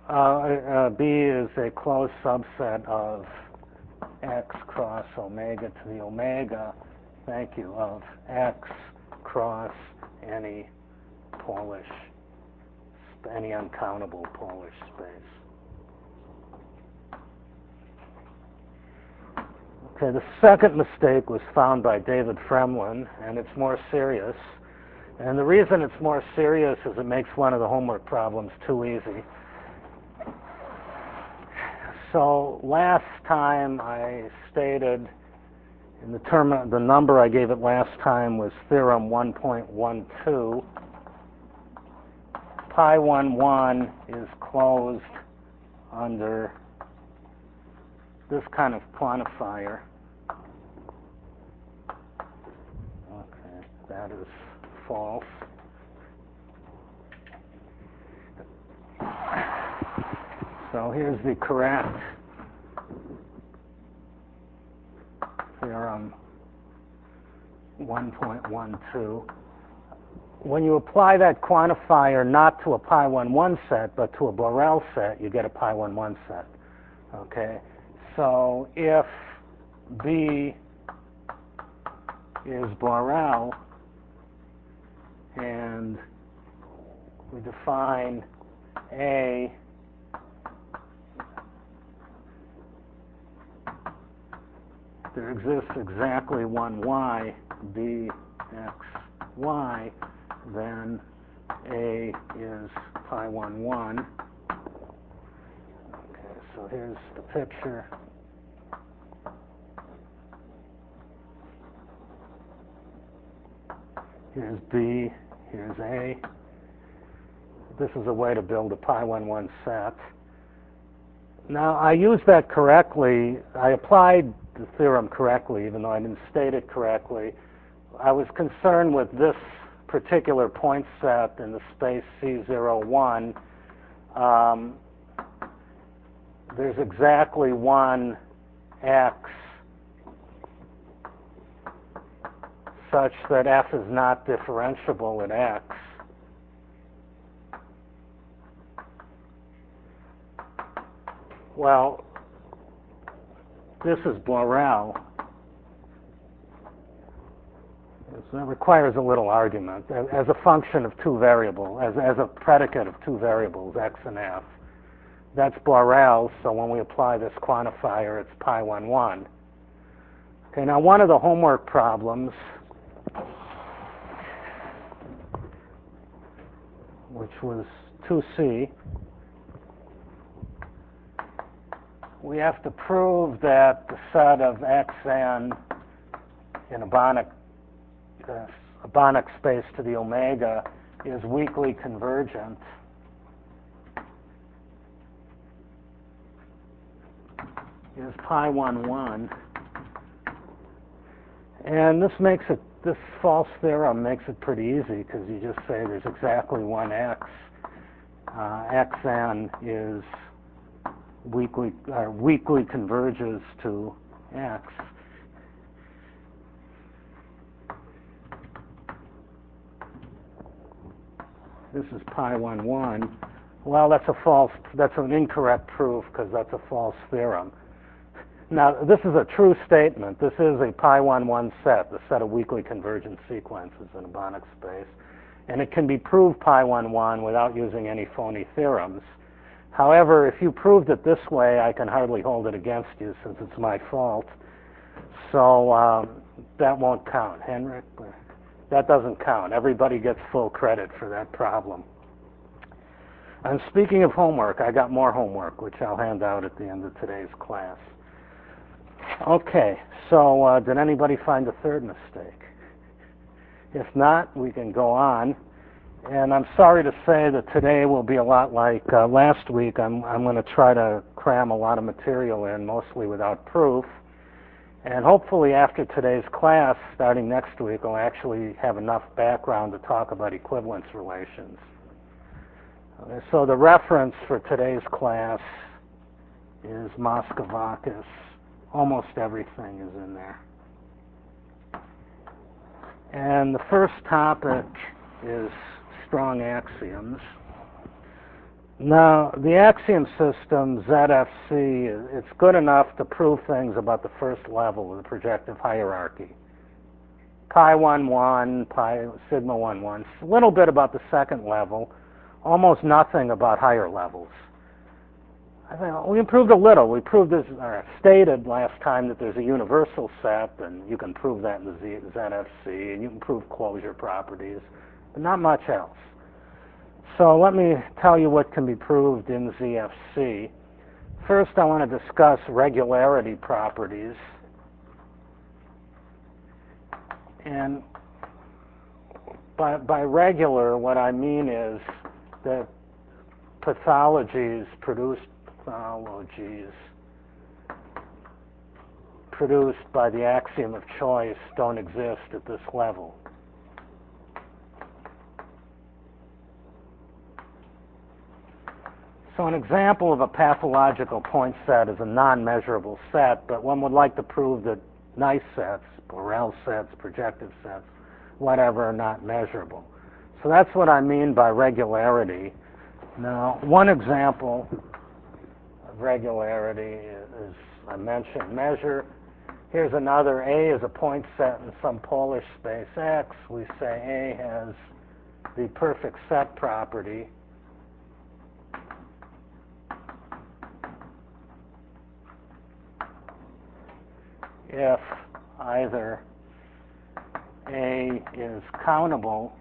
B is a closed subset of x cross omega to the omega, thank you, of x cross any uncountable Polish space. Okay, the second mistake was found by David Fremlin, and it's more serious. And the reason it's more serious is it makes one of the homework problems too easy. So last time I stated, in the number I gave it last time was theorem 1.12. Pi 1, is closed under this kind of quantifier. Okay, that is false. So here's the correct theorem 1.12. When you apply that quantifier not to a pi 1 set, but to a Borel set, you get a pi 1 set. Okay? So if B is Borel, and we define A there exists exactly one y, b x y, then A is pi 1. Okay, so here's the picture. Here's B, here's A. This is a way to build a pi 1 set. Now, I used that correctly. I applied the theorem correctly, even though I didn't state it correctly. I was concerned with this particular point set in the space C01. There's exactly one x such that f is not differentiable at x. Well, this is Borel. So that requires a little argument. As a function of two variables, as a predicate of two variables, x and f. That's Borel, so when we apply this quantifier, it's pi 1. Okay, now one of the homework problems, which was 2C, we have to prove that the set of xn in a Banach space to the omega is weakly convergent. Is pi 1. And this false theorem makes it pretty easy because you just say there's exactly one x. Xn is weakly converges to x. This is pi 1. Well, that's an incorrect proof because that's a false theorem. Now, this is a true statement. This is a pi 1 set, the set of weakly convergent sequences in a Banach space. And it can be proved pi 1 without using any phony theorems. However, if you proved it this way, I can hardly hold it against you since it's my fault. So that won't count. Henrik, that doesn't count. Everybody gets full credit for that problem. And speaking of homework, I got more homework, which I'll hand out at the end of today's class. Okay, so did anybody find a third mistake? If not, we can go on. And I'm sorry to say that today will be a lot like last week. I'm going to try to cram a lot of material in, mostly without proof. And hopefully after today's class, starting next week, I'll actually have enough background to talk about equivalence relations. Okay, so the reference for today's class is Moskavakis. Almost everything is in there. And the first topic is strong axioms. Now, the axiom system, ZFC, it's good enough to prove things about the first level of the projective hierarchy. Pi 1, 1, pi sigma 1, 1. A little bit about the second level, almost nothing about higher levels. I think we improved a little. We proved this, or stated last time that there's a universal set, and you can prove that in the ZFC, and you can prove closure properties, but not much else. So let me tell you what can be proved in ZFC. First, I want to discuss regularity properties. And by regular, what I mean is that pathologies produced by the axiom of choice don't exist at this level. So an example of a pathological point set is a non-measurable set, but one would like to prove that nice sets, Borel sets, projective sets, whatever, are not measurable. So that's what I mean by regularity. Now, one example of regularity is, I mentioned, measure. Here's another. A is a point set in some Polish space X. We say A has the perfect set property. If either A is countable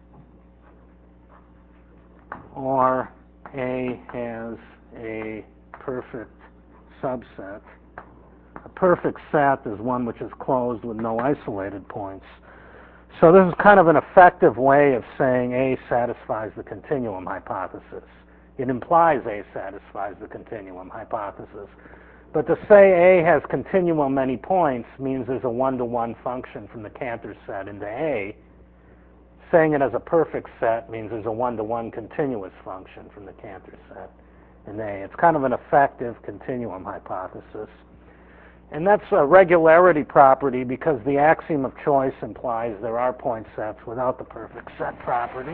or A has a perfect subset. A perfect set is one which is closed with no isolated points. So this is kind of an effective way of saying A satisfies the continuum hypothesis. It implies A satisfies the continuum hypothesis. But to say A has continuum many points means there's a one-to-one function from the Cantor set into A. Saying it as a perfect set means there's a one-to-one continuous function from the Cantor set in A. It's kind of an effective continuum hypothesis. And that's a regularity property because the axiom of choice implies there are point sets without the perfect set property.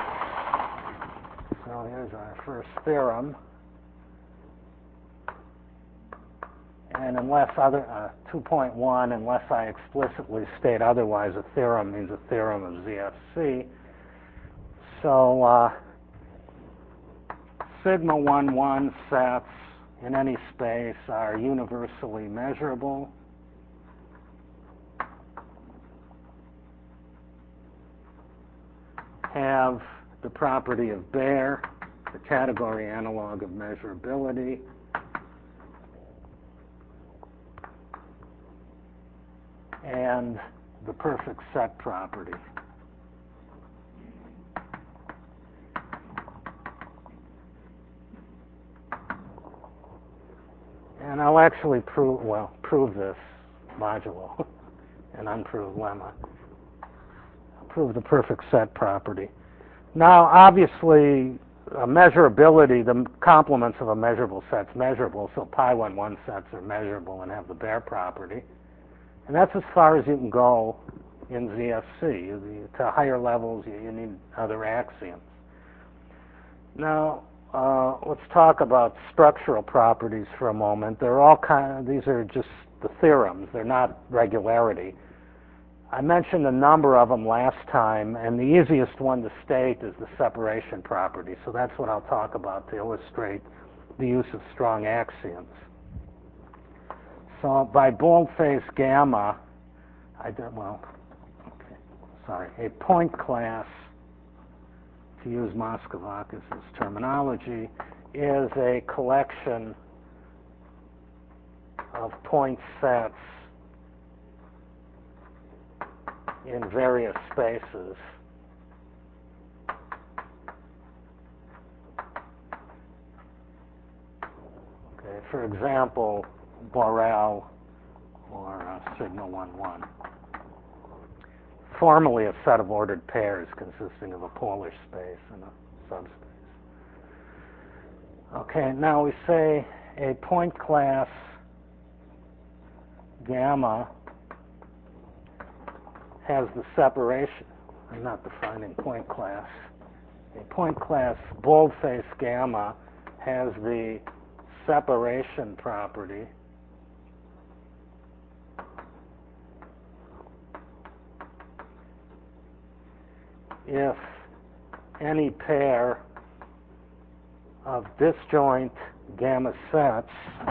So here's our first theorem. And unless 2.1, unless I explicitly state otherwise, a theorem means a theorem of ZFC. So sigma 1, 1 sets in any space are universally measurable. Have the property of Baire, the category analog of measurability. And the perfect set property. And I'll actually prove this modulo and unprove lemma. I'll prove the perfect set property. Now, obviously, measurability, the complements of a measurable set's measurable, so pi 1, 1 sets are measurable and have the Baire property. And that's as far as you can go in ZFC. To higher levels, you need other axioms. Now, let's talk about structural properties for a moment. They're all these are just the theorems. They're not regularity. I mentioned a number of them last time, and the easiest one to state is the separation property. So that's what I'll talk about to illustrate the use of strong axioms. So by boldface gamma, a point class, to use Moskowakis' terminology, is a collection of point sets in various spaces. Okay, for example, Borel or sigma 1, 1. Formally a set of ordered pairs consisting of a Polish space and a subspace. Okay, now we say a point class gamma has the separation. I'm not defining point class a point class boldface gamma has the separation property if any pair of disjoint gamma sets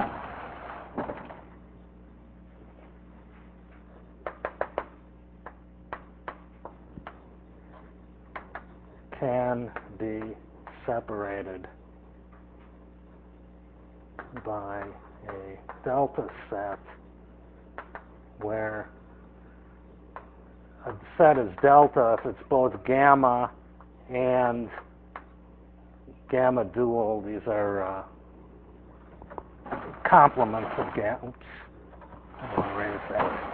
can be separated by a delta set where a set is delta if it's both gamma and gamma dual. These are complements of gamma. Oops. I want to erase that.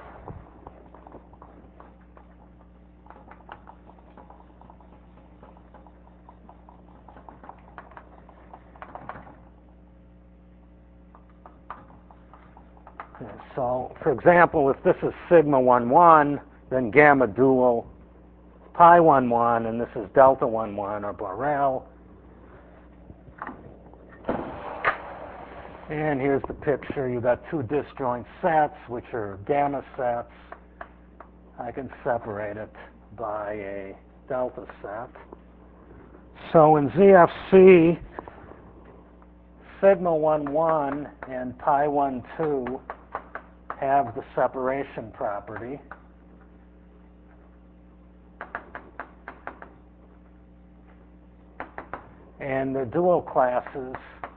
So, for example, if this is sigma 1, 1, then gamma dual pi 1, 1, and this is delta 1, 1, or Borel. And here's the picture. You've got two disjoint sets, which are gamma sets. I can separate it by a delta set. So in ZFC, sigma 1, 1 and pi 1, 2 have the separation property. And the dual classes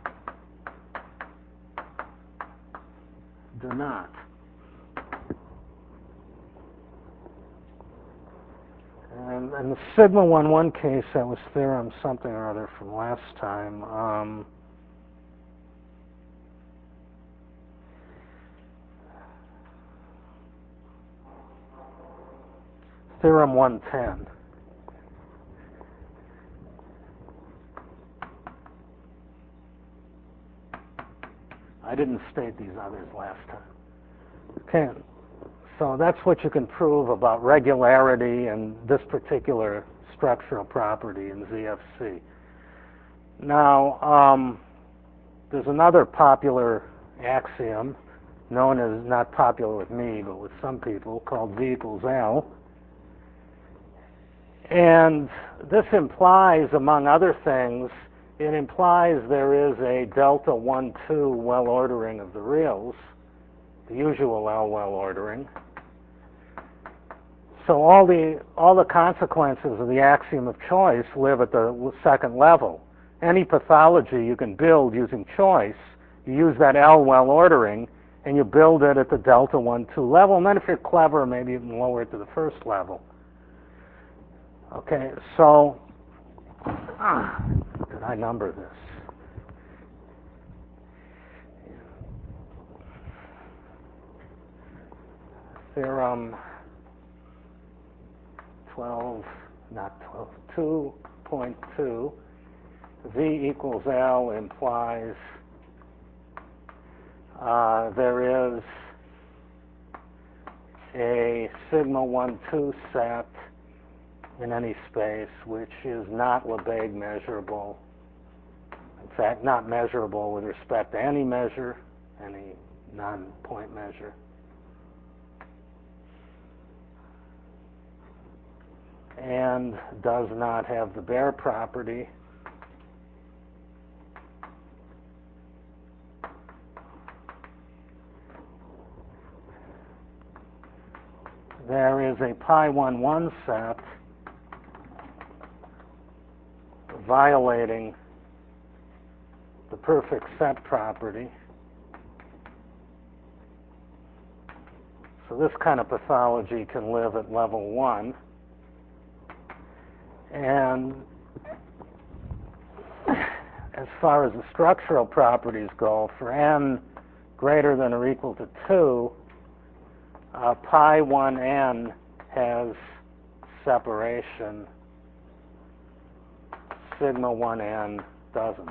do not. And in the sigma 1, 1 case, that was theorem something or other from last time. Theorem 110. I didn't state these others last time. Okay, so that's what you can prove about regularity and this particular structural property in ZFC. Now, there's another popular axiom known as, not popular with me, but with some people, called V equals L. And this implies, among other things, it implies there is a delta 1, 2 well ordering of the reals, the usual L well ordering. So all the consequences of the axiom of choice live at the second level. Any pathology you can build using choice, you use that L well ordering, and you build it at the delta 1, 2 level. And then if you're clever, maybe you can lower it to the first level. Okay, so did I number this? Theorem 2.2, V equals L implies there is a sigma 1, 2 set in any space which is not Lebesgue measurable. In fact, not measurable with respect to any measure, any non-point measure. And does not have the Baire property. There is a pi 1, 1 set violating the perfect set property. So this kind of pathology can live at level 1. And as far as the structural properties go, for n greater than or equal to 2, pi 1n has separation, sigma 1n doesn't.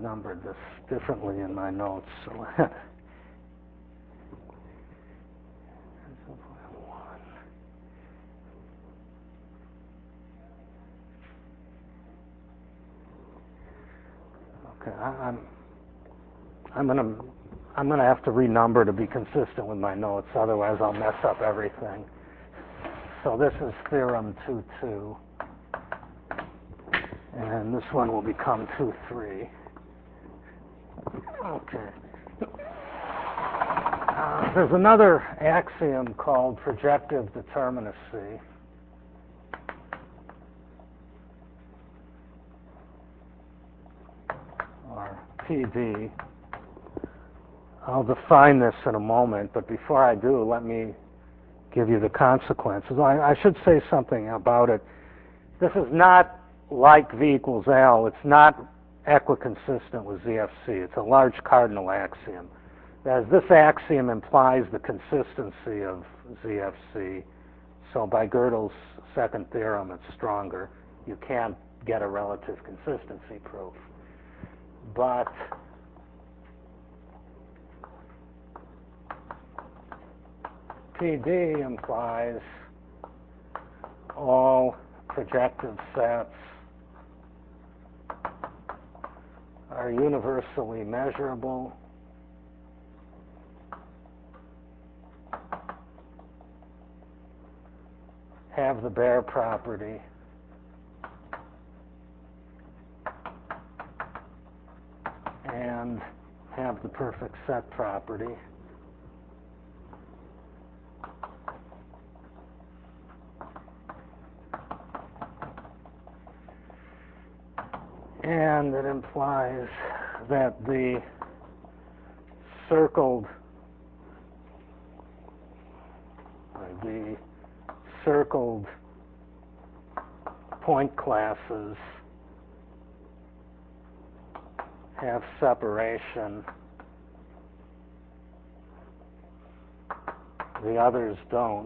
numbered this differently in my notes. So okay, I'm gonna have to renumber to be consistent with my notes, otherwise I'll mess up everything. So this is theorem 2.2, and this one will become 2.3. Okay. There's another axiom called projective determinacy. Or PD. I'll define this in a moment, but before I do, let me give you the consequences. I should say something about it. This is not like V equals L. It's not equiconsistent with ZFC. It's a large cardinal axiom. As this axiom implies the consistency of ZFC, so by Gödel's second theorem, it's stronger. You can't get a relative consistency proof. But PD implies all projective sets are universally measurable have the Baire property and have the perfect set property. And it implies that the circled point classes have separation. The others don't.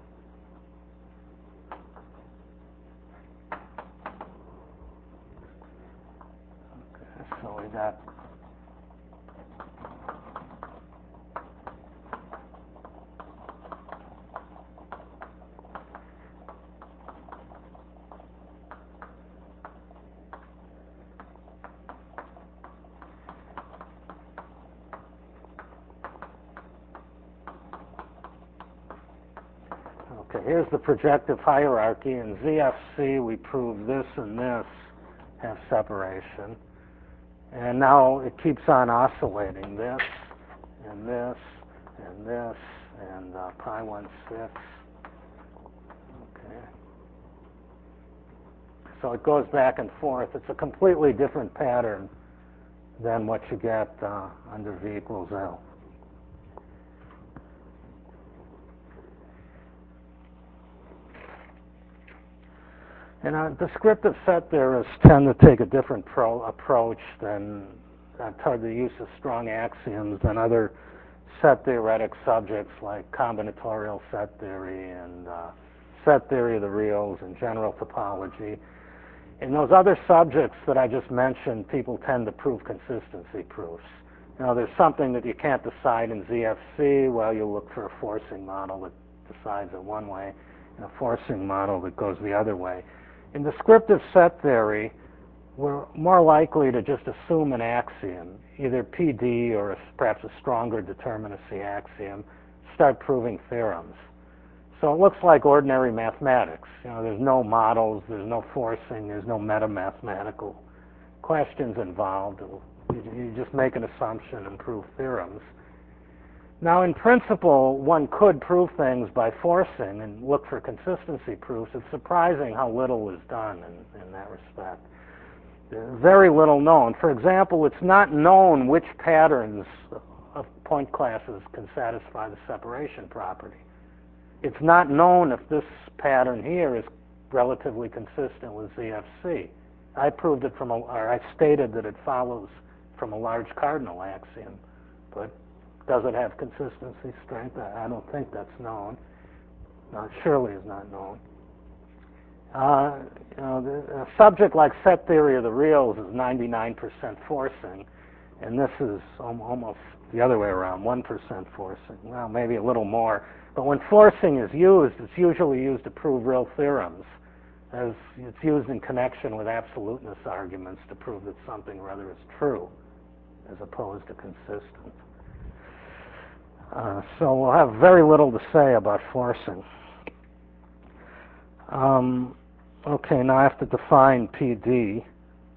Okay, so we got here's the projective hierarchy. In ZFC, we prove this and this have separation. And now it keeps on oscillating. This, and this, and this, and pi 1/6. Okay. So it goes back and forth. It's a completely different pattern than what you get under V equals L. And descriptive set theorists tend to take a different approach than toward the use of strong axioms than other set theoretic subjects like combinatorial set theory and set theory of the reals and general topology. In those other subjects that I just mentioned, people tend to prove consistency proofs. You know, there's something that you can't decide in ZFC. Well, you look for a forcing model that decides it one way and a forcing model that goes the other way. In descriptive set theory, we're more likely to just assume an axiom, either PD or perhaps a stronger determinacy axiom, start proving theorems. So it looks like ordinary mathematics. You know, there's no models, there's no forcing, there's no meta-mathematical questions involved. You just make an assumption and prove theorems. Now, in principle, one could prove things by forcing and look for consistency proofs. It's surprising how little is done in that respect. There's very little known. For example, it's not known which patterns of point classes can satisfy the separation property. It's not known if this pattern here is relatively consistent with ZFC. I proved it or I stated that it follows from a large cardinal axiom, but does it have consistency strength? I don't think that's known. Surely is not known. A subject like set theory of the reals is 99% forcing, and this is almost the other way around, 1% forcing. Well, maybe a little more. But when forcing is used, it's usually used to prove real theorems, as it's used in connection with absoluteness arguments to prove that something or other is true, as opposed to consistent. So we'll have very little to say about forcing. Okay, now I have to define PD.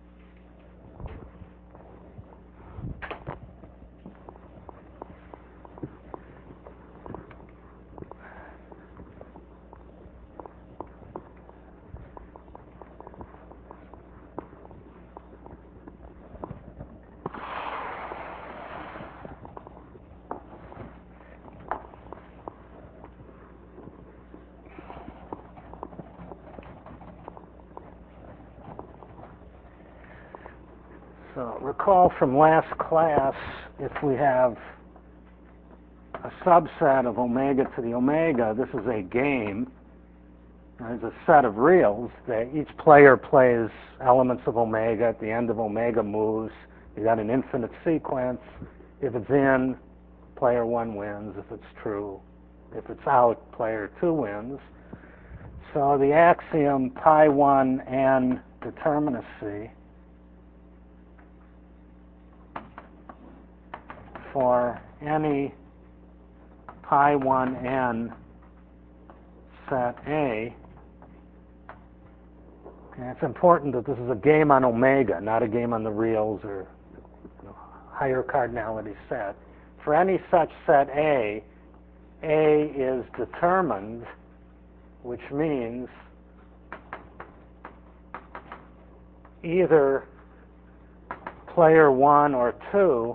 So recall from last class, if we have a subset of omega to the omega, this is a game. There's a set of reals that each player plays elements of omega. At the end of omega moves, you got an infinite sequence. If it's in, player 1 wins. If it's true, if it's out, player 2 wins. So the axiom pi 1 n determinacy for any pi 1 n set A. And it's important that this is a game on omega, not a game on the reals or higher cardinality set. For any such set A is determined, which means either player 1 or 2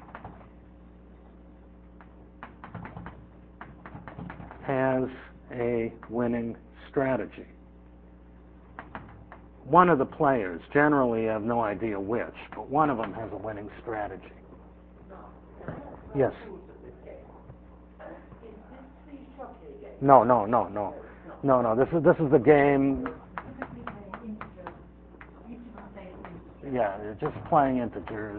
has a winning strategy. One of the players, generally you have no idea which, but one of them has a winning strategy. Yes? No. This is the game. Yeah, you're just playing integers.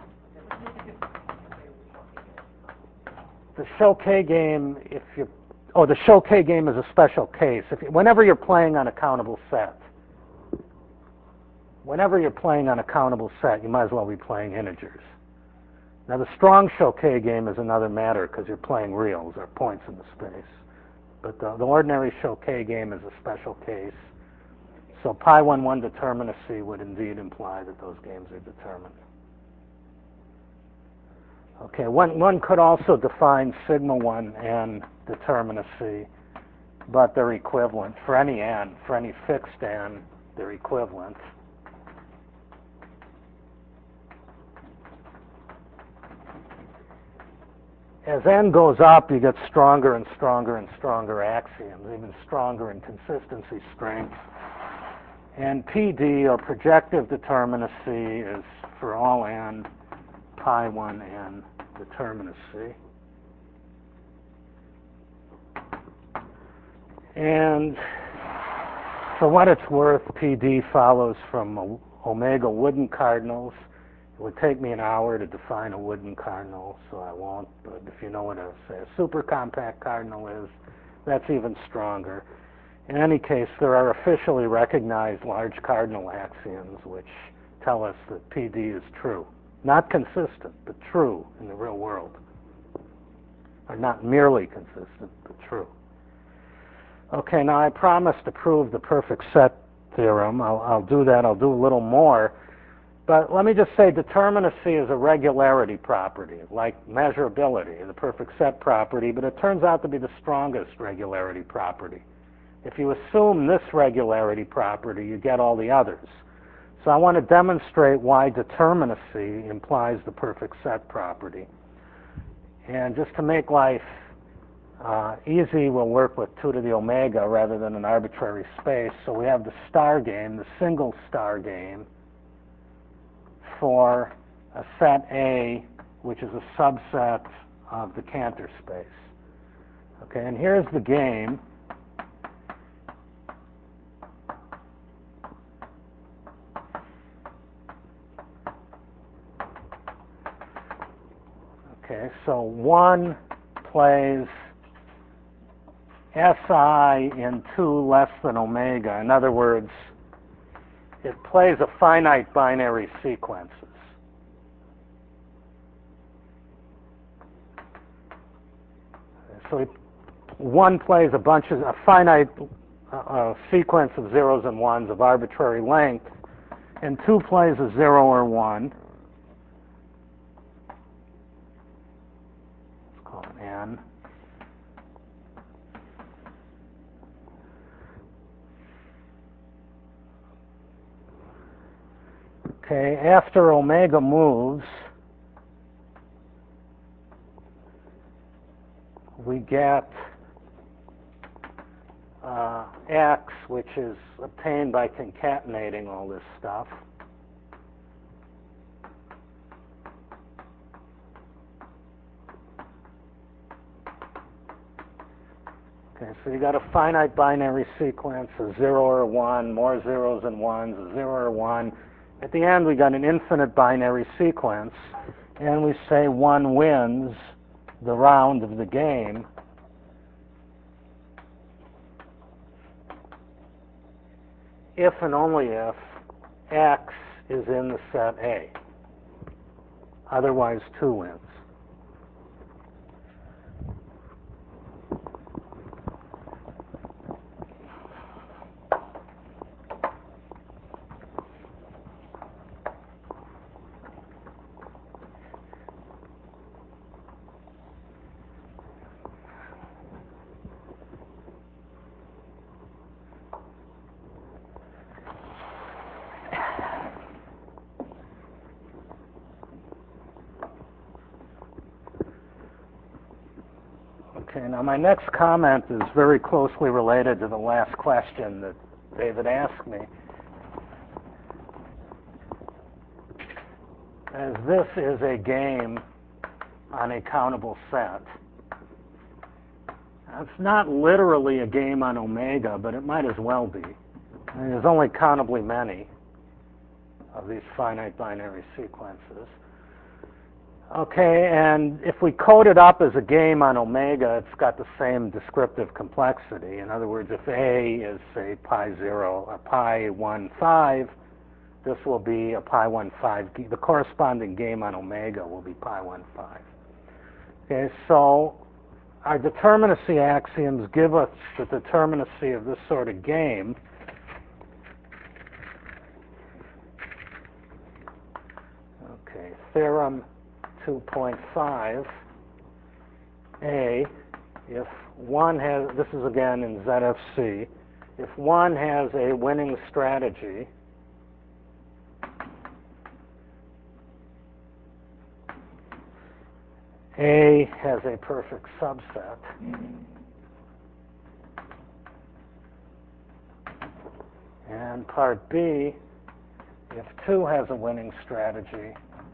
The show K game, the show K game is a special case. Whenever you're playing on a countable set, you might as well be playing integers. Now, the strong show K game is another matter because you're playing reals or points in the space. But the ordinary show K game is a special case. So pi 1 1 determinacy would indeed imply that those games are determined. Okay, one could also define sigma 1 n determinacy, but they're equivalent. For any n, for any fixed n, they're equivalent. As n goes up, you get stronger and stronger and stronger axioms, even stronger in consistency strength. And PD, or projective determinacy, is for all n, pi 1 n determinacy. And for what it's worth, PD follows from omega wooden cardinals. It would take me an hour to define a wooden cardinal, so I won't. But if you know what a super compact cardinal is, that's even stronger. In any case, there are officially recognized large cardinal axioms which tell us that PD is true. Not consistent, but true in the real world. Or not merely consistent, but true. Okay, now I promised to prove the perfect set theorem. I'll do that. I'll do a little more. But let me just say determinacy is a regularity property, like measurability, the perfect set property, but it turns out to be the strongest regularity property. If you assume this regularity property, you get all the others. So I want to demonstrate why determinacy implies the perfect set property. And just to make life easy, we'll work with 2 to the omega rather than an arbitrary space. So we have the star game, the single star game, for a set A, which is a subset of the Cantor space. Okay, and here's the game. Okay, so 1 plays SI in 2 less than omega. In other words, it plays a finite binary sequences. So 1 plays a finite sequence of zeros and ones of arbitrary length, and 2 plays a 0 or 1. Let's call it N. Okay, after omega moves, we get X, which is obtained by concatenating all this stuff. Okay, so you got a finite binary sequence, a 0 or 1, more zeros and ones, a 0 or 1. At the end, we got an infinite binary sequence, and we say 1 wins the round of the game if and only if X is in the set A. Otherwise, 2 wins. Okay, now my next comment is very closely related to the last question that David asked me. As this is a game on a countable set, it's not literally a game on omega, but it might as well be. I mean, there's only countably many of these finite binary sequences. Okay, and if we code it up as a game on omega, it's got the same descriptive complexity. In other words, if A is, say, pi 0 or pi 1, 5, this will be a pi 1, 5. The corresponding game on omega will be pi 1, 5. Okay, so our determinacy axioms give us the determinacy of this sort of game. Okay, theorem 2.5 A, if one has, this is again in ZFC, if one has a winning strategy, A has a perfect subset, and part B, if 2 has a winning strategy,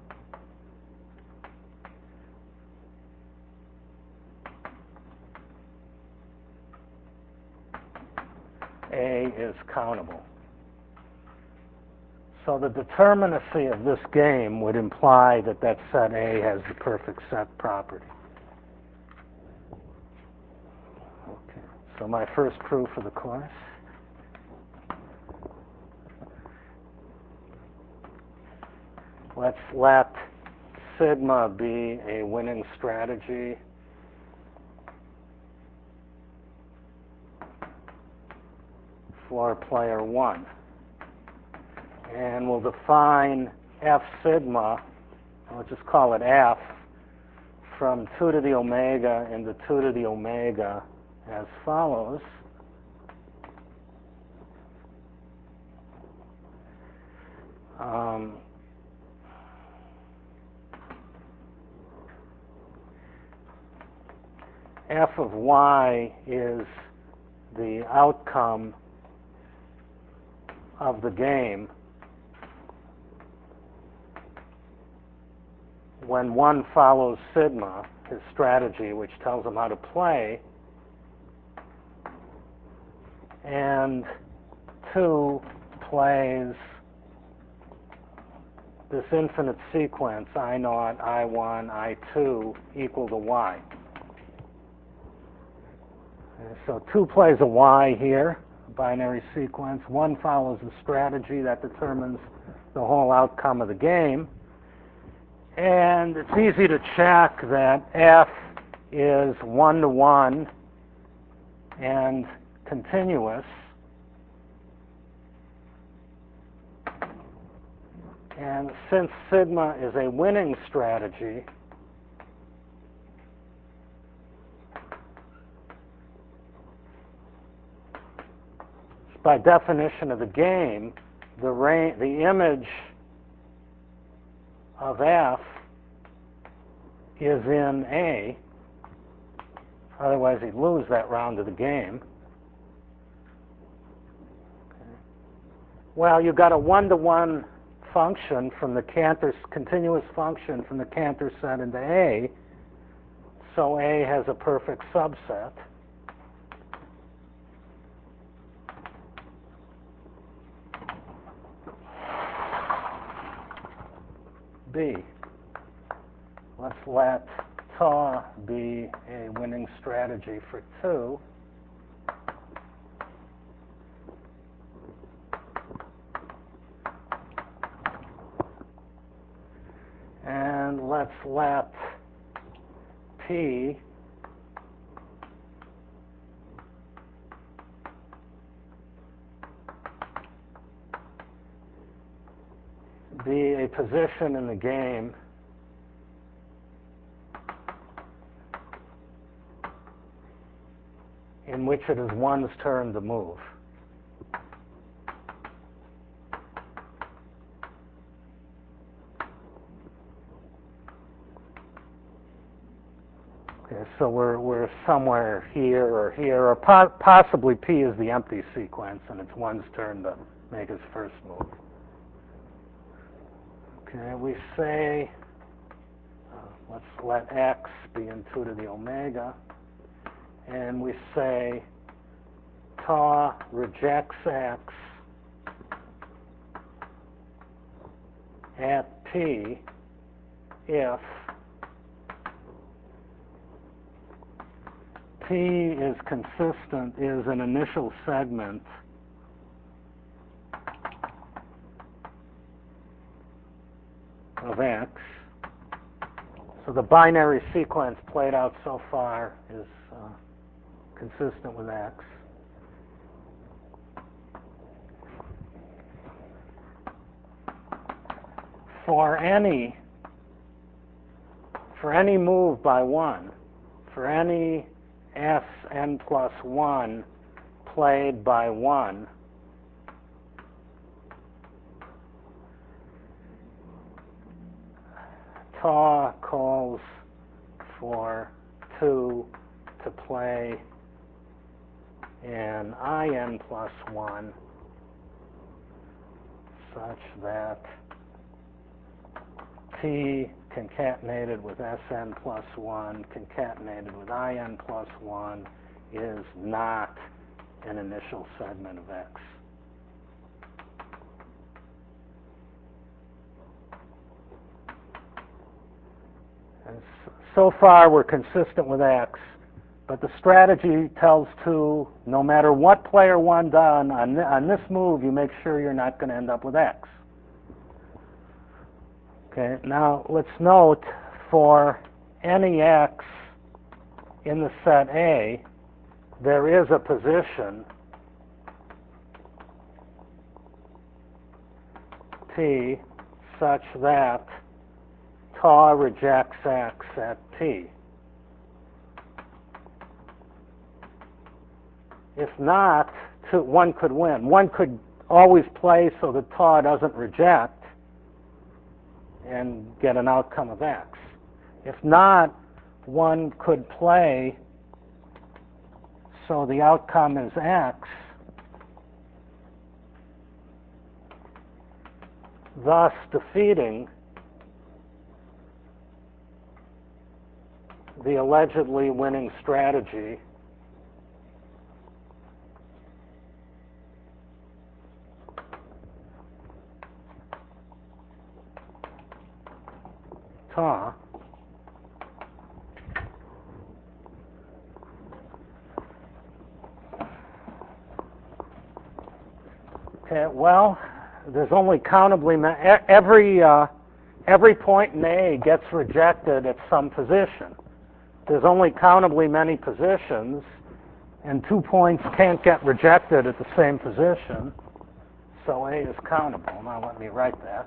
A is countable. So the determinacy of this game would imply that that set A has the perfect set property. Okay, so my first proof of the course. Let's let sigma be a winning strategy for player 1. And we'll define F sigma, let's just call it F, from 2 to the omega into 2 to the omega as follows. F of y is the outcome of the game when one follows sigma, his strategy, which tells him how to play, and 2 plays this infinite sequence, I0, I1, I2, equal to y. So 2 plays a y here, a binary sequence. 1 follows the strategy that determines the whole outcome of the game. And it's easy to check that f is 1-to-1 and continuous. And since sigma is a winning strategy, by definition of the game, the image of f is in A. Otherwise, he'd lose that round of the game. Okay. Well, you've got a 1-to-1 function from the Cantor, continuous function from the Cantor set into A, so A has a perfect subset. B. Let's let tau be a winning strategy for 2. And let's let P be a position in the game in which it is one's turn to move. Okay, so we're somewhere here or here, or possibly P is the empty sequence, and it's one's turn to make his first move. Okay, we say, let's let x be in 2 to the omega, and we say tau rejects x at P if P is consistent, is an initial segment of x. So the binary sequence played out so far is consistent with x. For any move by 1, for any Sn plus 1 played by 1, tau calls for 2 to play an In plus 1 such that T concatenated with Sn plus 1 concatenated with In plus 1 is not an initial segment of x. And so far we're consistent with x, but the strategy tells 2, no matter what player 1 done on this move, you make sure you're not going to end up with x. Okay, now let's note for any x in the set A, there is a position T such that tau rejects x at P. If not, one could win. One could always play so that tau doesn't reject and get an outcome of x. If not, one could play so the outcome is x, thus defeating the allegedly winning strategy tau. Okay, well, there's only countably every point in A gets rejected at some position. There's only countably many positions, and 2 points can't get rejected at the same position, so A is countable. Now let me write that.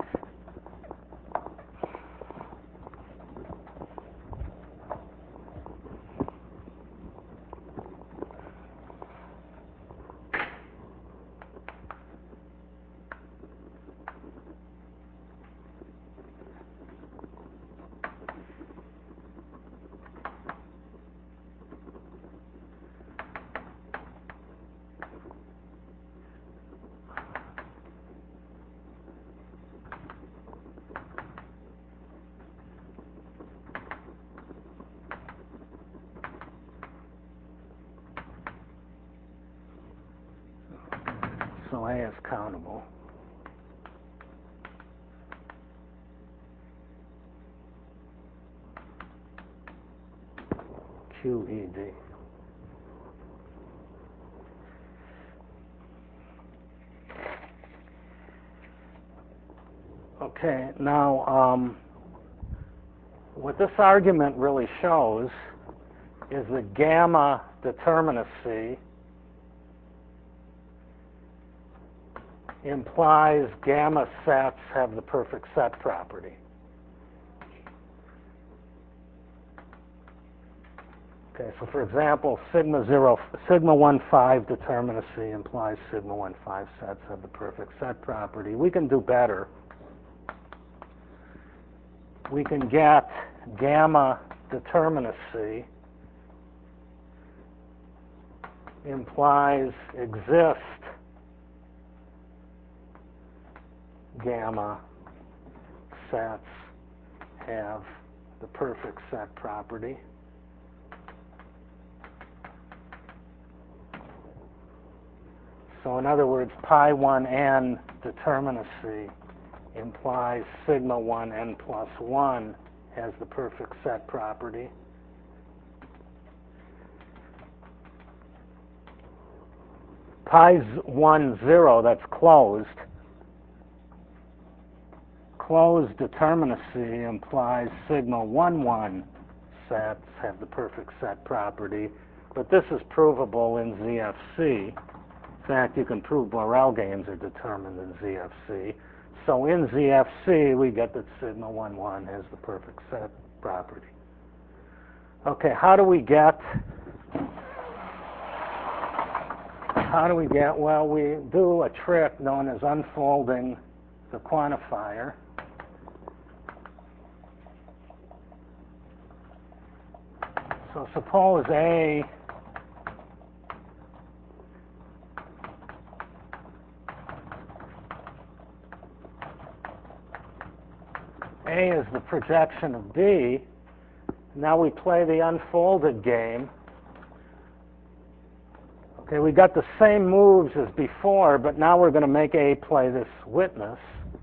So A is countable. QED. Okay, now what this argument really shows is that gamma determinacy implies gamma sets have the perfect set property. Okay, so for example, sigma 1, 5 determinacy implies sigma 1, 5 sets have the perfect set property. We can do better. We can get gamma determinacy implies exist gamma sets have the perfect set property. So in other words, pi 1n determinacy implies sigma 1n plus 1 has the perfect set property. Pi 1, 0, that's closed. Closed determinacy implies sigma 1, 1 sets have the perfect set property, but this is provable in ZFC. In fact, you can prove Borel games are determined in ZFC. So in ZFC, we get that sigma 1, 1 has the perfect set property. Okay, how do we get? Well, we do a trick known as unfolding the quantifier. So suppose A is the projection of B. Now we play the unfolded game. Okay, we got the same moves as before, but now we're going to make A play this witness.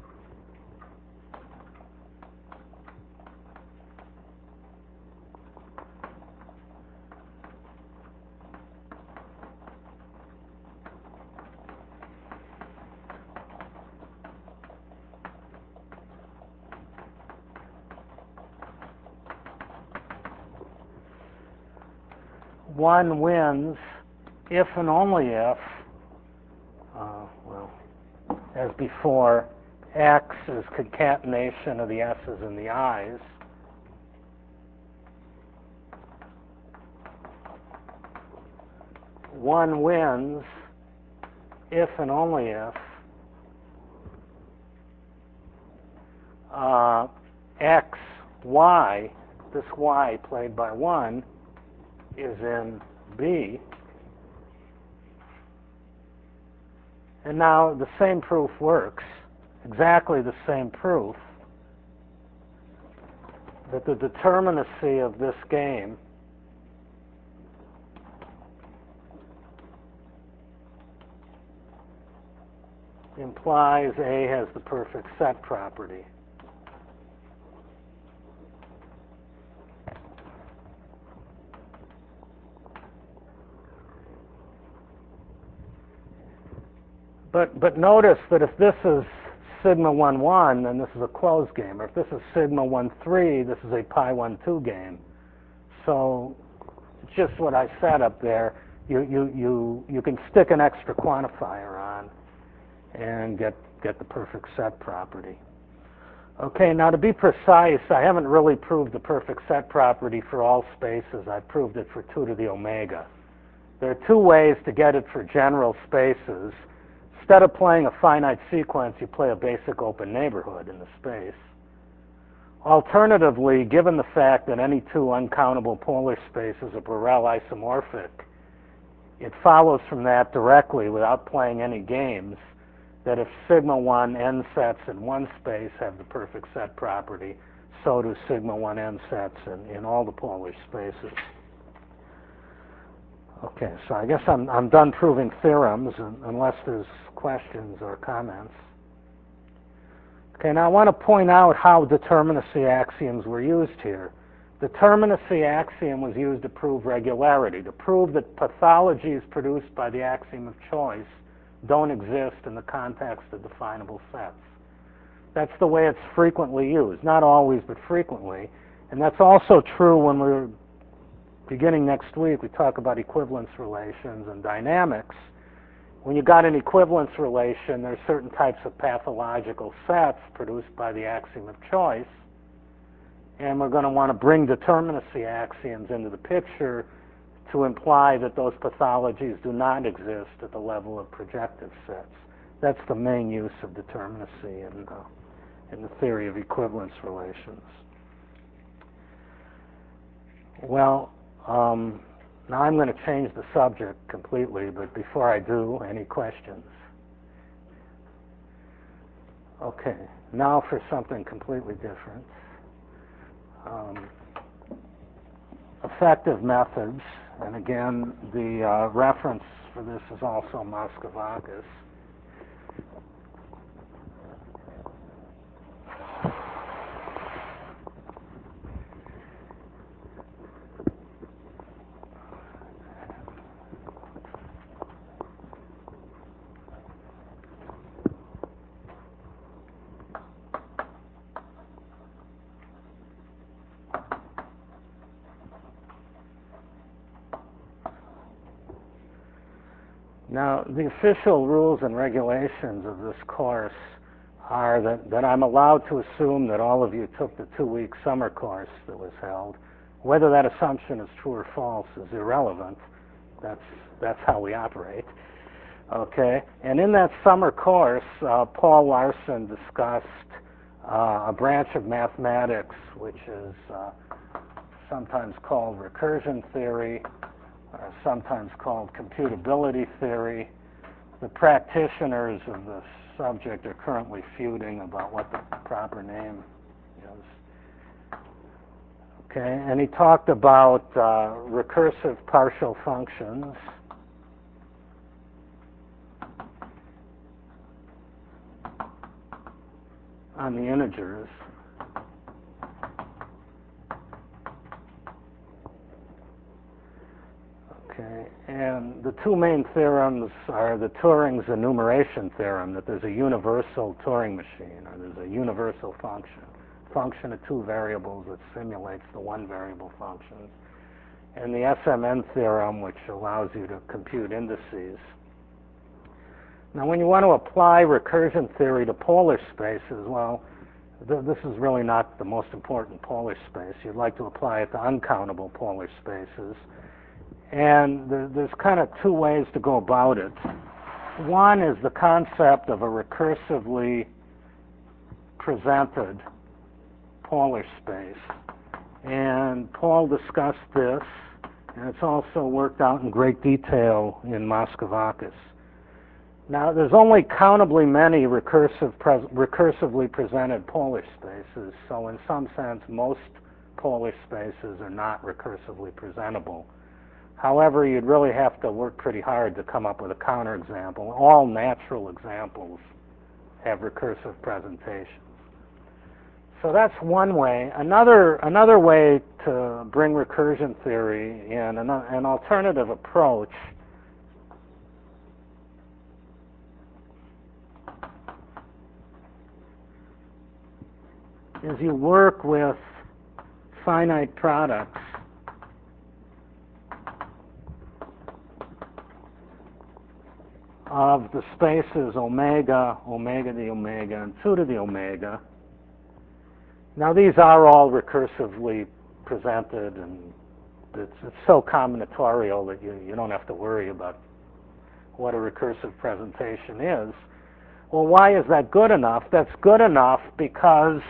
One wins if and only if, as before, X is concatenation of the S's and the I's. One wins if and only if X, Y, this Y played by 1, is in B. And now the same proof works, exactly the same proof, that the determinacy of this game implies A has the perfect set property. But notice that if this is sigma 1, 1, then this is a closed game. Or if this is sigma 1, 3, this is a pi 1, 2 game. So just what I said up there, you can stick an extra quantifier on and get the perfect set property. Okay, now to be precise, I haven't really proved the perfect set property for all spaces. I proved it for 2 to the omega. There are two ways to get it for general spaces. Instead of playing a finite sequence, you play a basic open neighborhood in the space. Alternatively, given the fact that any two uncountable polar spaces are Borel isomorphic, it follows from that directly, without playing any games, that if sigma 1 n sets in one space have the perfect set property, so do sigma 1 n sets in all the polar spaces. Okay, so I guess I'm done proving theorems, unless there's questions or comments. Okay, now I want to point out how determinacy axioms were used here. Determinacy axiom was used to prove regularity, to prove that pathologies produced by the axiom of choice don't exist in the context of definable sets. That's the way it's frequently used. Not always, but frequently. And that's also true when we're beginning next week, we talk about equivalence relations and dynamics. When you got an equivalence relation, there are certain types of pathological sets produced by the axiom of choice, and we're going to want to bring determinacy axioms into the picture to imply that those pathologies do not exist at the level of projective sets. That's the main use of determinacy in the theory of equivalence relations. Well, now I'm going to change the subject completely, but before I do, any questions? Okay, now for something completely different. Effective methods, and again, the reference for this is also Moskvakis. Now, the official rules and regulations of this course are that I'm allowed to assume that all of you took the 2-week summer course that was held. Whether that assumption is true or false is irrelevant. That's how we operate. Okay? And in that summer course, Paul Larson discussed a branch of mathematics which is sometimes called recursion theory, sometimes called computability theory. The practitioners of the subject are currently feuding about what the proper name is. Okay, and he talked about recursive partial functions. On the integers. Okay, and the two main theorems are the Turing's enumeration theorem, that there's a universal Turing machine, or there's a universal function of two variables that simulates the one variable functions, and the SMN theorem, which allows you to compute indices. Now, when you want to apply recursion theory to polar spaces, well, this is really not the most important polar space. You'd like to apply it to uncountable polar spaces. And there's kind of two ways to go about it. One is the concept of a recursively presented polar space. And Paul discussed this, and it's also worked out in great detail in Moskvakis. Now, there's only countably many recursively presented polar spaces, so in some sense, most polar spaces are not recursively presentable. However, you'd really have to work pretty hard to come up with a counterexample. All natural examples have recursive presentations. So that's one way. Another way to bring recursion theory in, an alternative approach, is you work with finite products of the spaces omega, omega to the omega, and 2 to the omega. Now these are all recursively presented, and it's so combinatorial that you don't have to worry about what a recursive presentation is. Well, why is that good enough? That's good enough because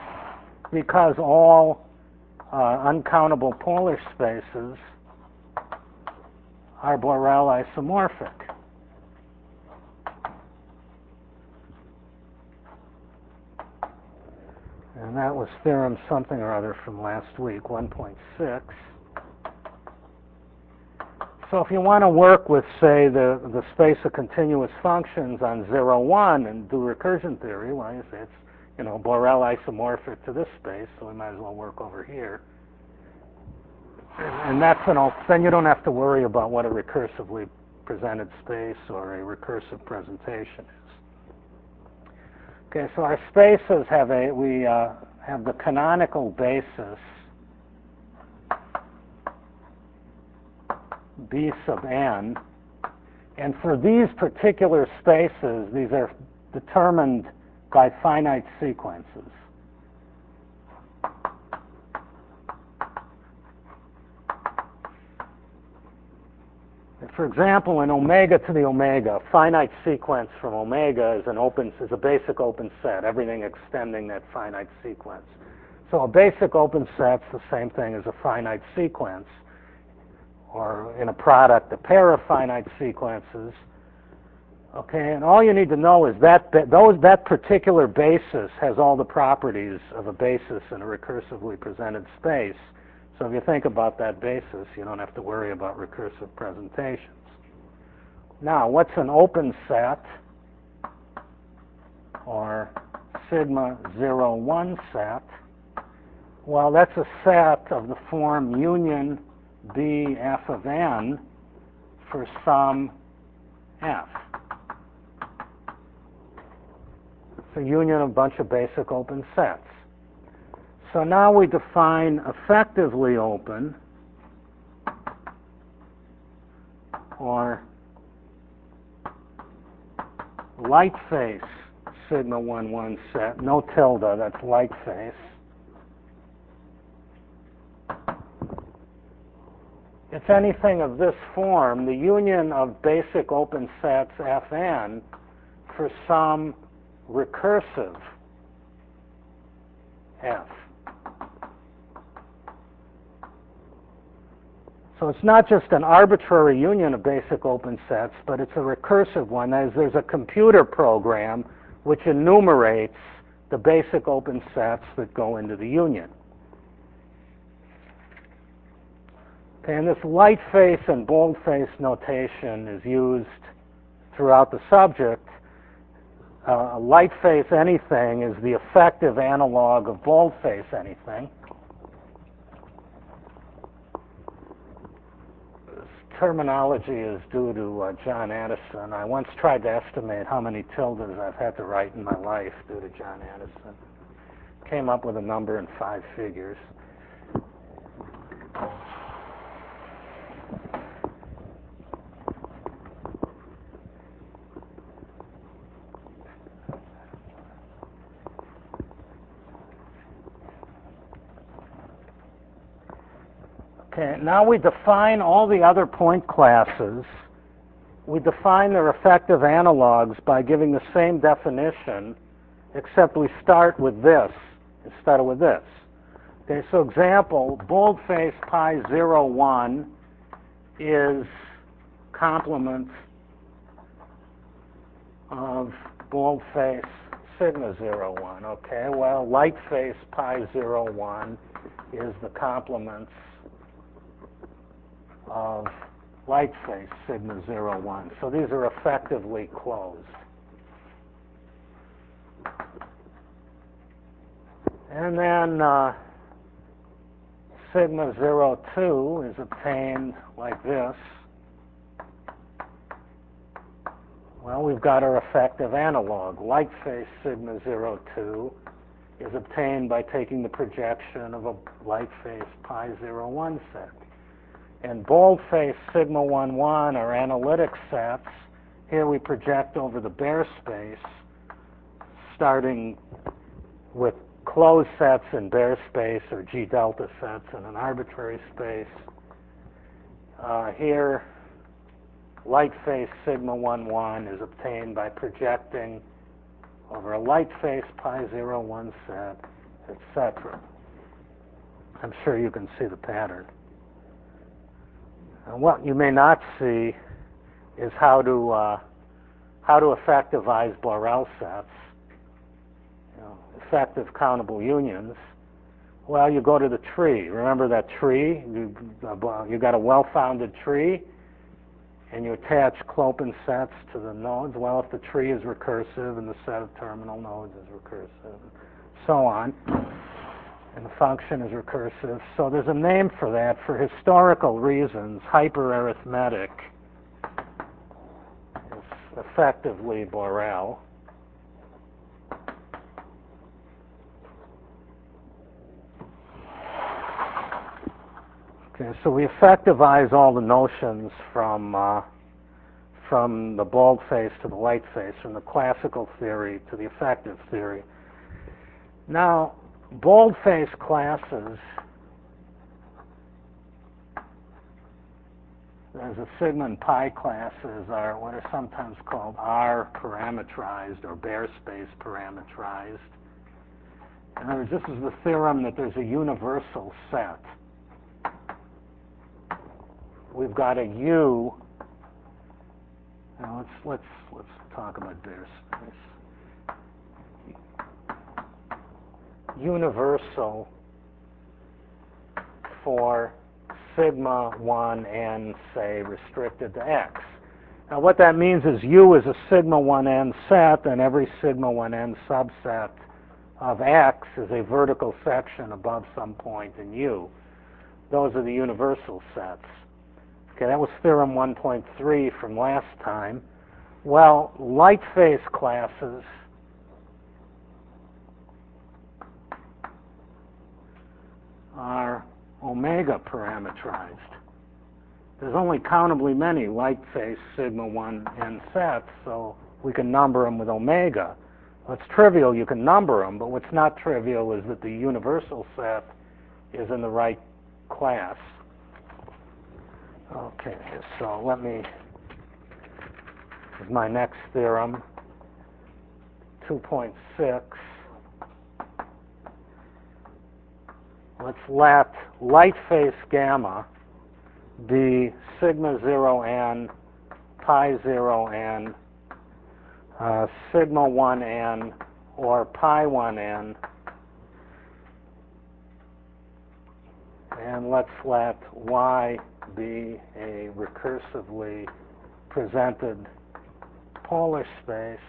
all uncountable polar spaces are Borel isomorphic. And that was theorem something or other from last week, 1.6. So if you want to work with, say, the space of continuous functions on 0, 1 and do recursion theory, well, you say it's, Borel isomorphic to this space, so we might as well work over here. And then you don't have to worry about what a recursively presented space or a recursive presentation is. Okay, so our spaces have the canonical basis B sub n, and for these particular spaces, these are determined by finite sequences. For example, in omega to the omega, a finite sequence from omega is a basic open set, everything extending that finite sequence. So a basic open set's the same thing as a finite sequence, or in a product, a pair of finite sequences. Okay, and all you need to know is that particular basis has all the properties of a basis in a recursively presented space. So if you think about that basis, you don't have to worry about recursive presentations. Now, what's an open set, or sigma 0, 1 set? Well, that's a set of the form union B f of n for some f. It's a union of a bunch of basic open sets. So now we define effectively open, or light face sigma 1, 1 set, no tilde, that's light face. It's anything of this form, the union of basic open sets Fn for some recursive F. So it's not just an arbitrary union of basic open sets, but it's a recursive one. That is, there's a computer program which enumerates the basic open sets that go into the union. Okay, and this light face and bold face notation is used throughout the subject. Light face anything is the effective analog of bold face anything. Terminology is due to John Addison. I once tried to estimate how many tildes I've had to write in my life due to John Addison. Came up with a number in 5 figures. Okay, now we define all the other point classes. We define their effective analogs by giving the same definition, except we start with this instead of with this. Okay, so example, boldface pi 0, 1 is complement of boldface sigma 0, 1. Okay, well, lightface pi 0, 1 is the complements of light face sigma 0, 1. So these are effectively closed. And then sigma 0, 2 is obtained like this. Well, we've got our effective analog. Light face sigma 0, 2 is obtained by taking the projection of a light-face pi01 set. And bold-face sigma 1, 1 are analytic sets. Here we project over the bare space, starting with closed sets in bare space or G delta sets in an arbitrary space. Here, light phase sigma 1, 1 is obtained by projecting over a light phase pi01 set, etc. I'm sure you can see the pattern. And what you may not see is how to effectivize Borel sets, effective countable unions. Well, you go to the tree. Remember that tree? You got a well-founded tree, and you attach Clopin sets to the nodes. Well, if the tree is recursive and the set of terminal nodes is recursive, so on, and the function is recursive. So there's a name for that for historical reasons. Hyperarithmetic is effectively Borel. Okay, so we effectivize all the notions from the bald face to the light face, from the classical theory to the effective theory. Now, bald face classes, as the sigma and pi classes, are what are sometimes called R parametrized or bare space parametrized. In other words, this is the theorem that there's a universal set. We've got a U. Now let's talk about bare space. Universal for sigma 1 n, say, restricted to x. Now what that means is U is a sigma 1 n set, and every sigma 1 n subset of x is a vertical section above some point in U. Those are the universal sets. Okay, that was theorem 1.3 from last time. Well, light phase classes are omega parametrized. There's only countably many light phase sigma 1 n sets, so we can number them with omega. What's trivial, you can number them, but what's not trivial is that the universal set is in the right class. Okay, so let me, this is my next theorem, 2.6. Let's let light phase gamma be sigma 0 n, pi 0 n, sigma 1 n, or pi 1 n. And let's let y be a recursively presented polar space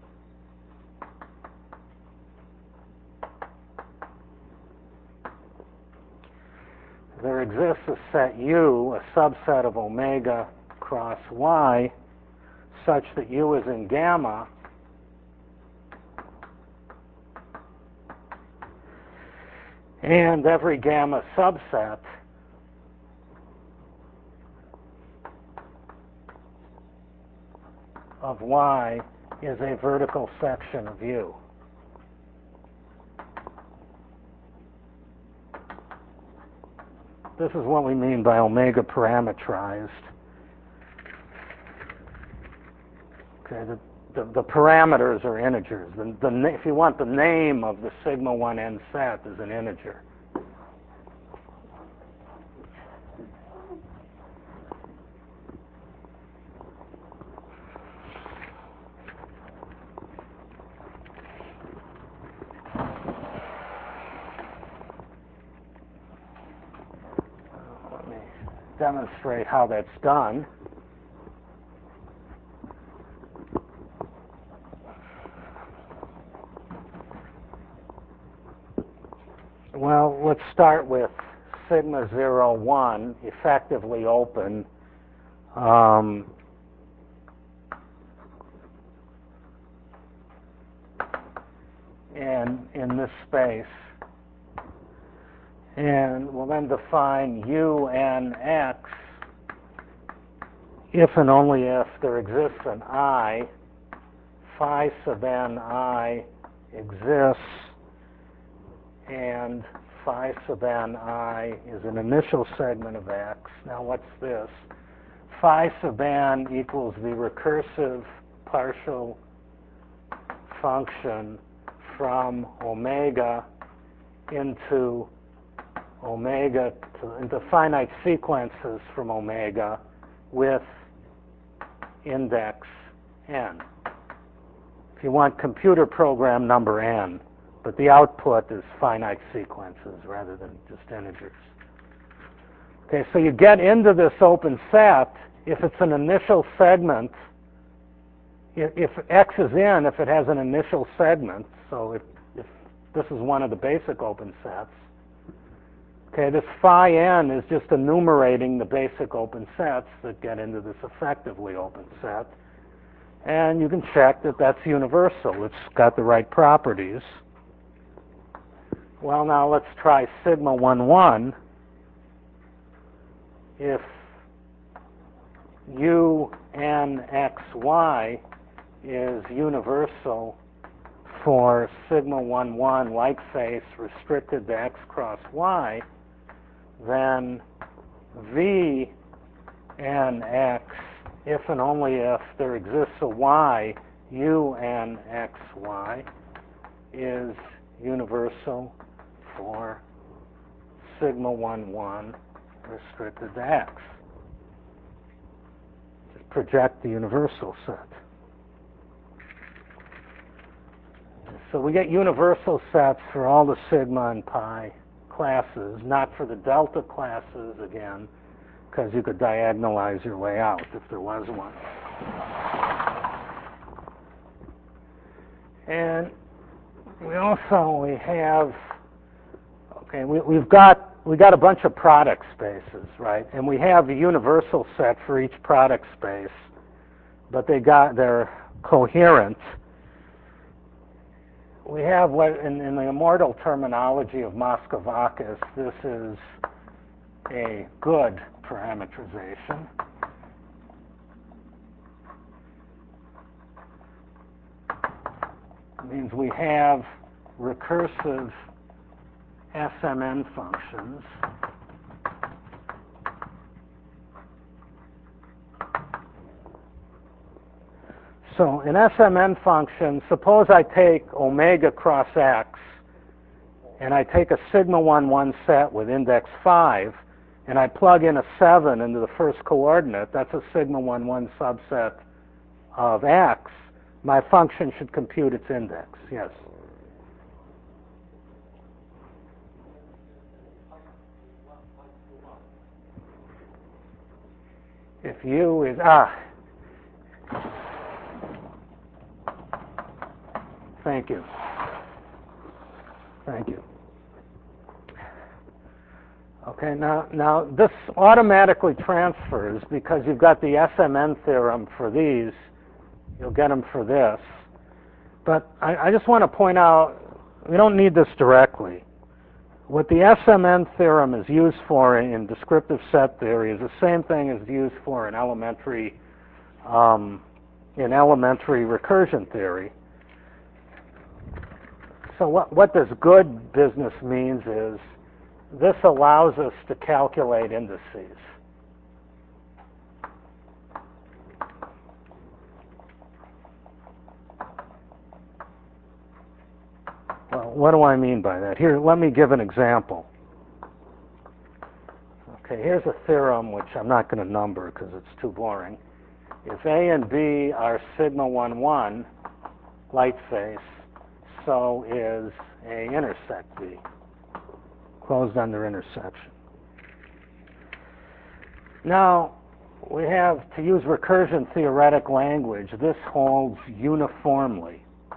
there exists a set U, a subset of omega cross y, such that U is in gamma, and every gamma subset of y is a vertical section of U. This is what we mean by omega parametrized. Okay, the parameters are integers. If you want, the name of the sigma 1 n set is an integer. Let me demonstrate how that's done. Well, let's start with sigma 0, 1, effectively open. in this space. And we'll then define u and x if and only if there exists an I, phi sub n I exists, and phi sub n I is an initial segment of x. Now what's this? Phi sub n equals the recursive partial function from omega into into finite sequences from omega with index n. If you want computer program number n, but the output is finite sequences rather than just integers. Okay, so you get into this open set if it's an initial segment. If x is in, if it has an initial segment, so if this is one of the basic open sets, okay, this phi n is just enumerating the basic open sets that get into this effectively open set. And you can check that that's universal. It's got the right properties. Well, now let's try sigma 1, 1. If u n x y is universal for sigma 1, 1 like face restricted to x cross y, then v n x, if and only if there exists a y, u n x y, is universal for sigma 1, 1 restricted to x. Just project the universal set. So we get universal sets for all the sigma and pi classes, not for the delta classes again, because you could diagonalize your way out if there was one. And we have, okay, we got a bunch of product spaces, right? And we have a universal set for each product space, but they're coherent. We have what, in the immortal terminology of Moskowakis, this is a good parameterization. It means we have recursive SMN functions So an SMN function, suppose I take omega cross x, and I take a sigma 1, 1 set with index 5, and I plug in a 7 into the first coordinate, that's a sigma 1, 1 subset of x, my function should compute its index, yes. If u is, thank you. Thank you. Okay, now this automatically transfers because you've got the SMN theorem for these. You'll get them for this. But I just want to point out, we don't need this directly. What the SMN theorem is used for in descriptive set theory is the same thing as used for in elementary recursion theory. So what this good business means is this allows us to calculate indices. Well, what do I mean by that? Here, let me give an example. Okay, here's a theorem which I'm not going to number because it's too boring. If A and B are sigma 1, 1, light face, so is A intersect B, closed under intersection. Now, we have, to use recursion theoretic language, this holds uniformly.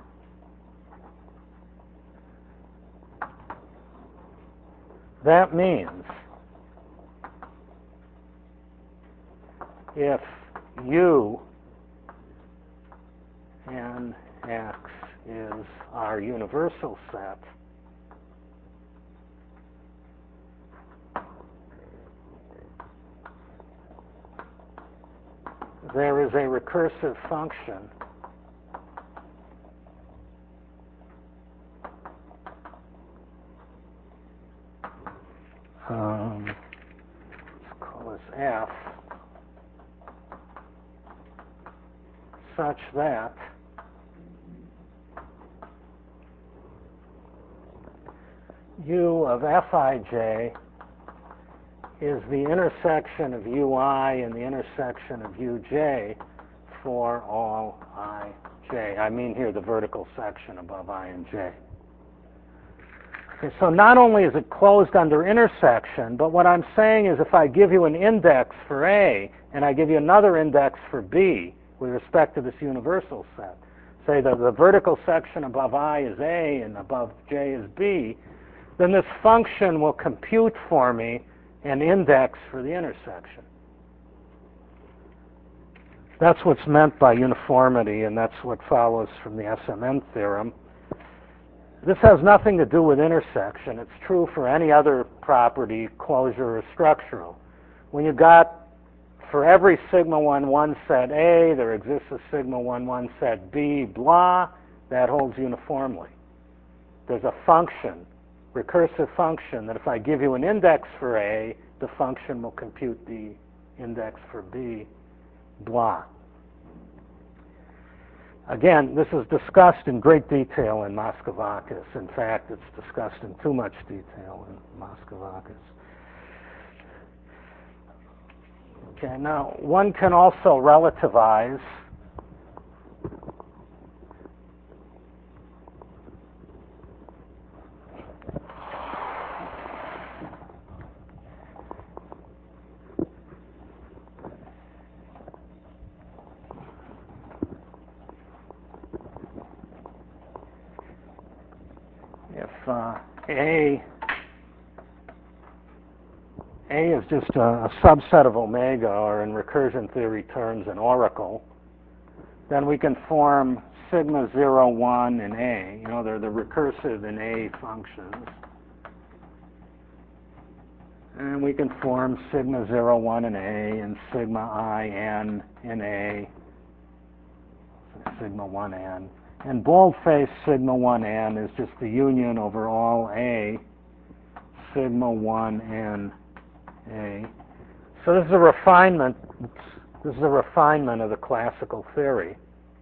That means if U and X is our universal set. There is a recursive function let's call this F, such that U of Fij is the intersection of Ui and the intersection of Uj for all ij. I mean here the vertical section above I and j. Okay, so not only is it closed under intersection, but what I'm saying is if I give you an index for A and I give you another index for B with respect to this universal set, say that the vertical section above I is A and above J is B, then this function will compute for me an index for the intersection. That's what's meant by uniformity, and that's what follows from the SMN theorem. This has nothing to do with intersection. It's true for any other property, closure or structural. When you got, for every sigma 1, set A, there exists a sigma 1, set B, blah, that holds uniformly. There's a function, recursive function, that if I give you an index for A, the function will compute the index for B, blah. Again, this is discussed in great detail in Moscovakis. In fact, it's discussed in too much detail in Moscovakis. Okay, now one can also relativize if A is just a subset of omega, or in recursion theory terms an oracle, then we can form sigma 0, 1 in A. You know, they're the recursive in A functions. And we can form sigma 0, 1 in A and sigma I n in A, sigma 1n. And boldface sigma 1n is just the union over all A, sigma 1n A. So this is a refinement. This is a refinement of the classical theory.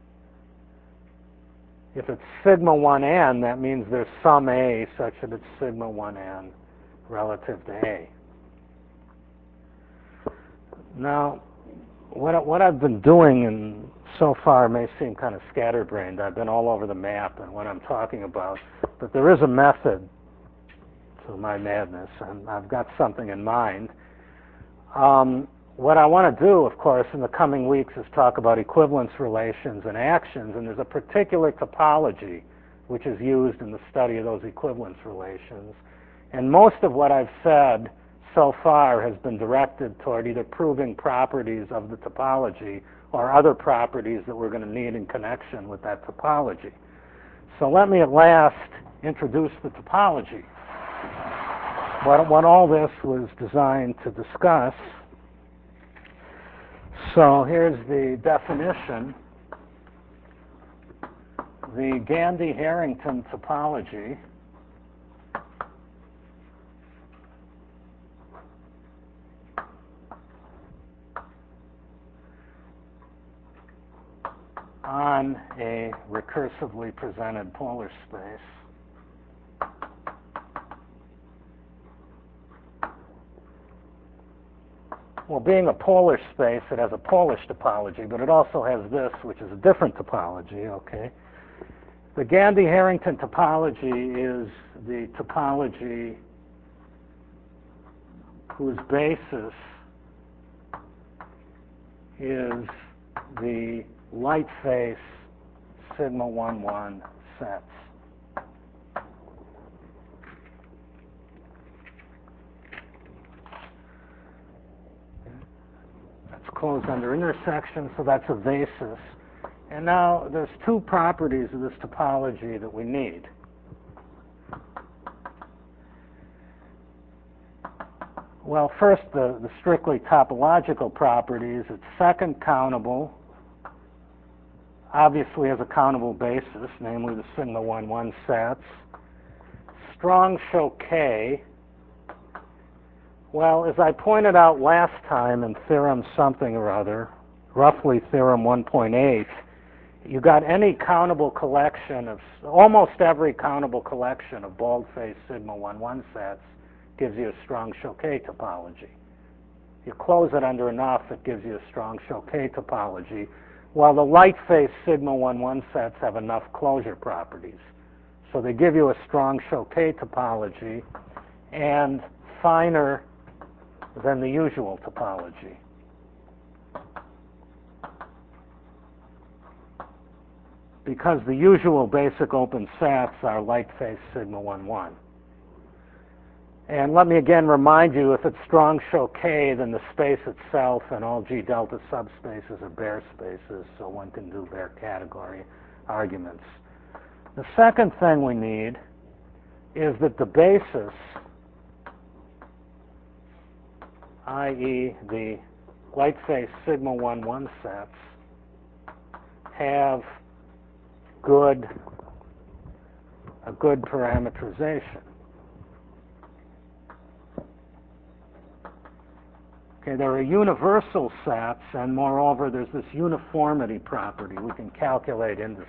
If it's sigma 1n, that means there's some A such that it's sigma 1n relative to A. Now, what I've been doing, and so far may seem kind of scatterbrained, I've been all over the map and what I'm talking about, but there is a method to my madness, and I've got something in mind. What I want to do, of course, in the coming weeks is talk about equivalence relations and actions, and there's a particular topology which is used in the study of those equivalence relations. And most of what I've said so far has been directed toward either proving properties of the topology or other properties that we're going to need in connection with that topology. So let me at last introduce the topology. What all this was designed to discuss. So here's the definition. The Gandy-Harrington topology on a recursively presented polar space well, being a polar space, it has a Polish topology, but it also has this, which is a different topology, okay? The Gandy-Harrington topology is the topology whose basis is the light face sigma 1, 1 sets. That's closed under intersection, so that's a basis. And now there's two properties of this topology that we need. Well, first, the strictly topological properties. It's second countable, obviously has a countable basis, namely the sigma 1 sets. Strong show K. Well, as I pointed out last time in theorem something or other, roughly theorem 1.8, you got any countable collection of, almost every countable collection of bald-faced sigma 1 sets gives you a strong show K topology. You close it under enough, it gives you a strong show K topology, while the light-faced sigma 1 sets have enough closure properties. So they give you a strong show K topology and finer than the usual topology. Because the usual basic open sets are light-faced sigma 1. And let me again remind you, if it's strong show K, then the space itself and all G delta subspaces are bare spaces, so one can do bare category arguments. The second thing we need is that the basis, i.e. the light-faced sigma 1 sets, have a good parameterization. Okay, there are universal sets, and moreover, there's this uniformity property. We can calculate indices.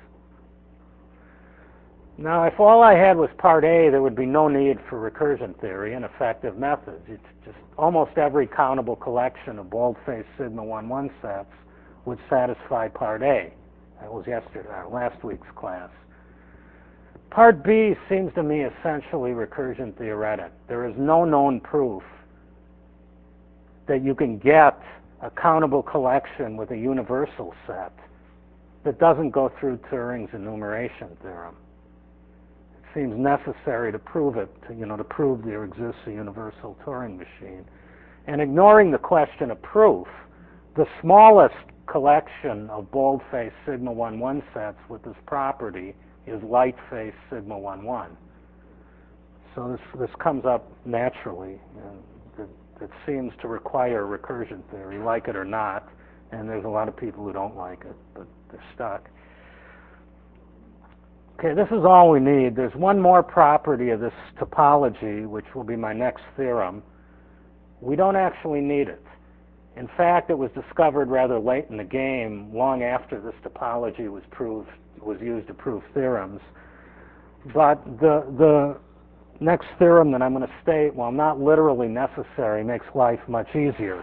Now, if all I had was part A, there would be no need for recursion theory and effective methods. It's just almost every countable collection of bald-faced sigma 1 sets would satisfy part A. That was last week's class. Part B seems to me essentially recursion theoretic. There is no known proof that you can get a countable collection with a universal set that doesn't go through Turing's enumeration theorem. It seems necessary to prove it, to prove there exists a universal Turing machine. And ignoring the question of proof, the smallest collection of bald-faced sigma 1 sets with this property is light-faced sigma 1. So this comes up naturally. It seems to require recursion theory, like it or not, and there's a lot of people who don't like it, but they're stuck. Okay, this is all we need. There's one more property of this topology, which will be my next theorem. We don't actually need it. In fact, it was discovered rather late in the game, long after this topology was used to prove theorems. But the next theorem that I'm going to state, while not literally necessary, makes life much easier.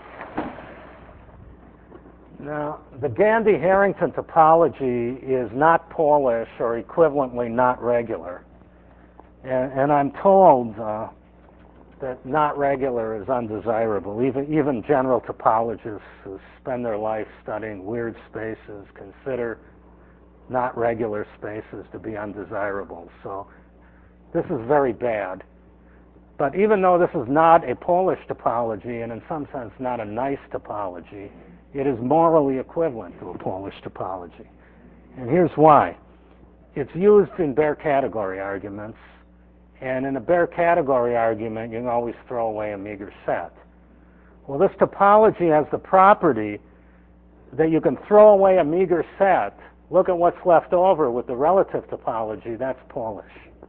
Now, the Gandy-Harrington topology is not Polish or equivalently not regular. And I'm told that not regular is undesirable. Even general topologists who spend their life studying weird spaces consider not regular spaces to be undesirable. So this is very bad. But even though this is not a Polish topology, and in some sense not a nice topology, it is morally equivalent to a Polish topology. And here's why. It's used in bare category arguments, and in a bare category argument, you can always throw away a meager set. Well, this topology has the property that you can throw away a meager set. Look at what's left over with the relative topology. That's Polish.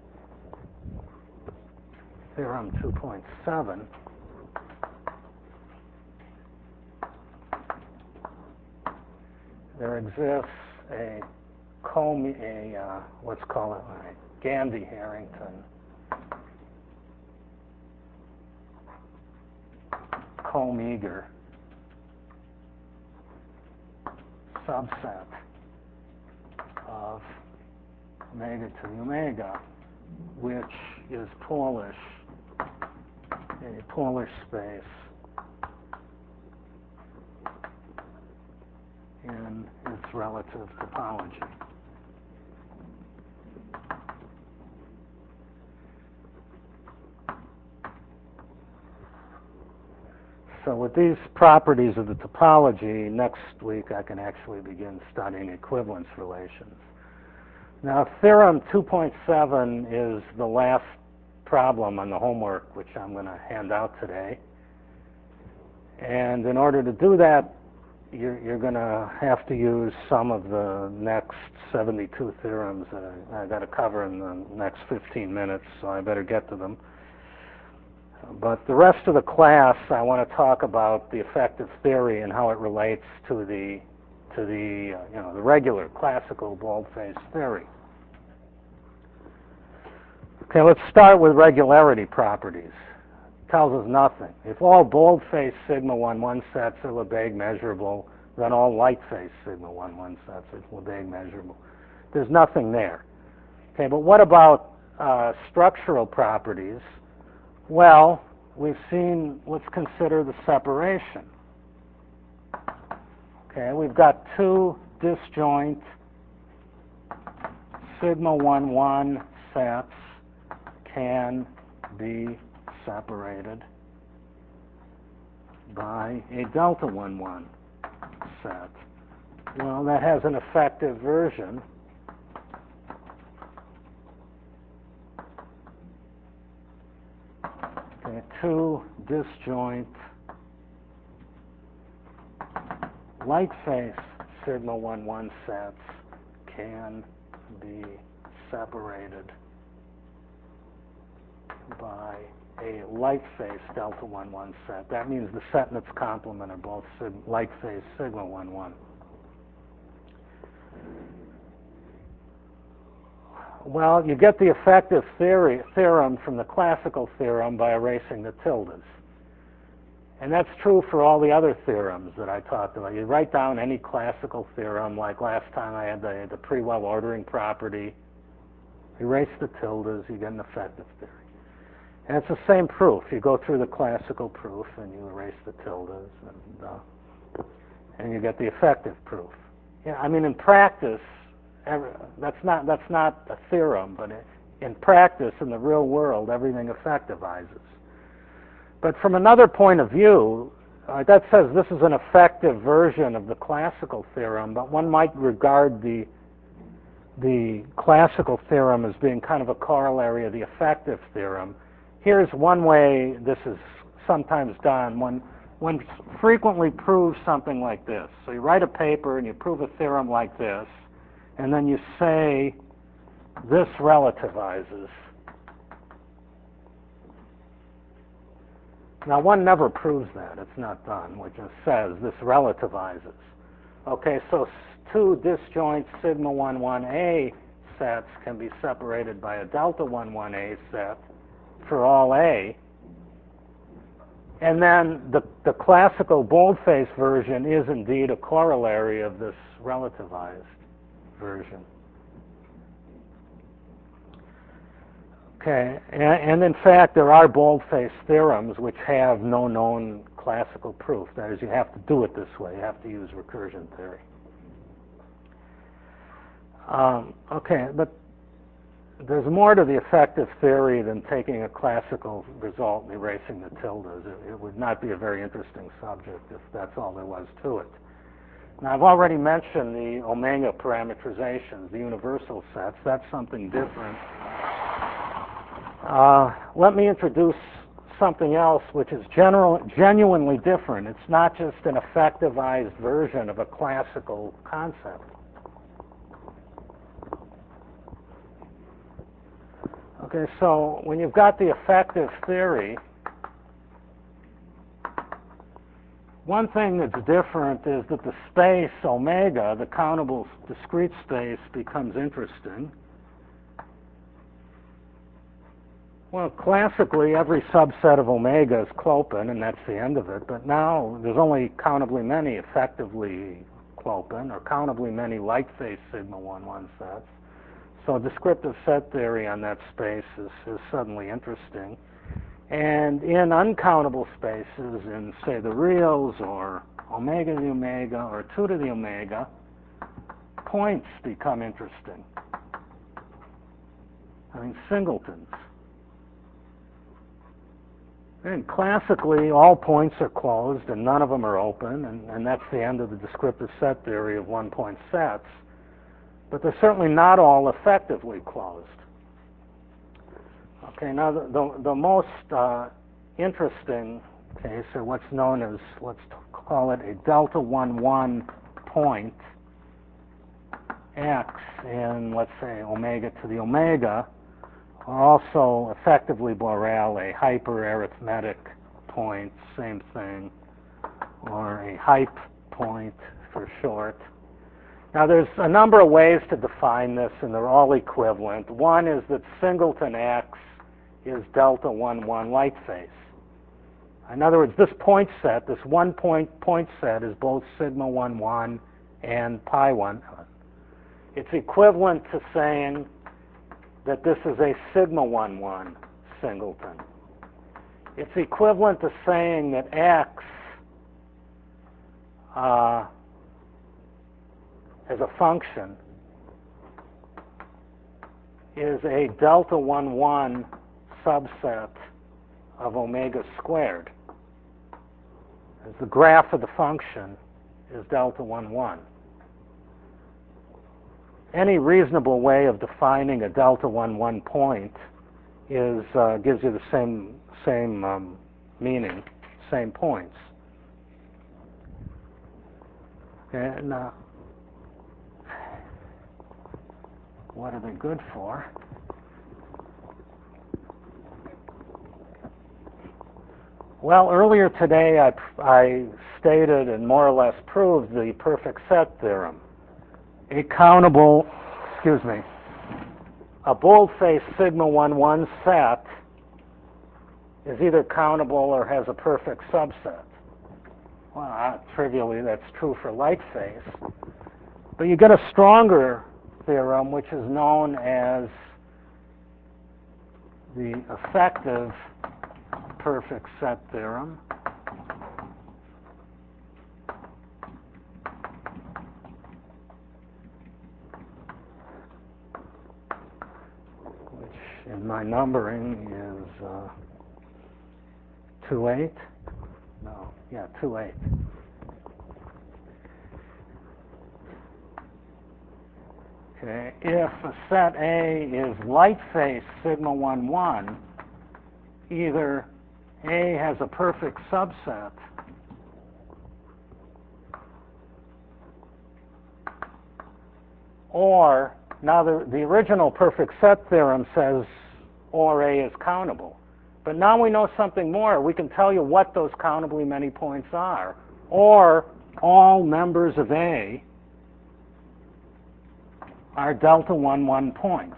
Theorem 2.7. There exists let's call it a Gandy-Harrington co-meager subset of omega to omega, which is Polish, a Polish space in its relative topology. so with these properties of the topology, next week I can actually begin studying equivalence relations. Now, theorem 2.7 is the last problem on the homework, which I'm going to hand out today. And in order to do that, you're going to have to use some of the next 72 theorems that I got to cover in the next 15 minutes, so I better get to them. But the rest of the class, I want to talk about the effective theory and how it relates to the regular classical bald-face theory. Okay, let's start with regularity properties. It tells us nothing. If all bold-face sigma 1,1 sets are Lebesgue measurable, then all light-face sigma 1,1 sets are Lebesgue measurable. There's nothing there. Okay, but what about structural properties? Well, we've seen, let's consider the separation. Okay, we've got two disjoint sigma 1,1 sets can be separated by a delta 1,1 set. Well, that has an effective version. Okay, two disjoint light face sigma 1,1 sets can be separated by a light face delta 1,1 set. That means the set and its complement are both light face sigma 1,1. Well, you get the effective theorem from the classical theorem by erasing the tildes. And that's true for all the other theorems that I talked about. You write down any classical theorem, like last time I had the Prewell ordering property, erase the tildes, you get an effective theory. And it's the same proof. You go through the classical proof and you erase the tildes, and you get the effective proof. Yeah, I mean, in practice, that's not a theorem, but in practice, in the real world, everything effectivizes. But from another point of view, that says this is an effective version of the classical theorem, but one might regard the classical theorem as being kind of a corollary of the effective theorem. Here's one way this is sometimes done. One frequently proves something like this. So you write a paper and you prove a theorem like this, and then you say this relativizes. Now, one never proves that. It's not done. One just says this relativizes. Okay, so two disjoint sigma 1,1a sets can be separated by a delta 1,1a set for all A. And then the classical boldface version is indeed a corollary of this relativized version. Okay, and in fact, there are boldface theorems which have no known classical proof. That is, you have to do it this way. You have to use recursion theory. Okay, but there's more to the effective theory than taking a classical result and erasing the tildes. It would not be a very interesting subject if that's all there was to it. Now, I've already mentioned the omega parameterizations, the universal sets. That's something different. Let me introduce something else which is genuinely different. It's not just an effectivized version of a classical concept. Okay, so when you've got the effective theory, one thing that's different is that the space omega, the countable discrete space, becomes interesting. Well, classically, every subset of omega is Clopin, and that's the end of it. But now there's only countably many effectively Clopin, or countably many light face sigma 1,1 sets. So descriptive set theory on that space is suddenly interesting. And in uncountable spaces, in, say, the reals, or omega to the omega, or 2 to the omega, points become interesting. I mean, singletons. And classically, all points are closed and none of them are open, and that's the end of the descriptive set theory of one-point sets. But they're certainly not all effectively closed. Okay, now the most interesting case, or what's known as, let's call it a delta 1-1 point, x in, let's say, omega to the omega, are also effectively Borel, a hyperarithmetic point, same thing, or a hype point for short. Now there's a number of ways to define this, and they're all equivalent. One is that singleton x is delta 1-1 light phase. In other words, this point set, this point set, is both sigma 1-1 and pi 1. It's equivalent to saying that this is a sigma 1-1 singleton. It's equivalent to saying that x as a function is a delta 1-1 subset of omega squared, as the graph of the function is delta 1-1. Any reasonable way of defining a delta 1-1 point is gives you the same meaning, same points. And what are they good for? Well, earlier today I stated and more or less proved the perfect set theorem. A countable, a bold-faced sigma 1-1 set is either countable or has a perfect subset. Well, trivially, that's true for light phase. But you get a stronger theorem, which is known as the effective perfect set theorem. Which in my numbering is 2-8. No, yeah, 2-8. Okay, if a set A is light phase sigma 1-1, either A has a perfect subset or, now the original perfect set theorem says or A is countable. But now we know something more. We can tell you what those countably many points are. Or all members of A are delta 1-1 points.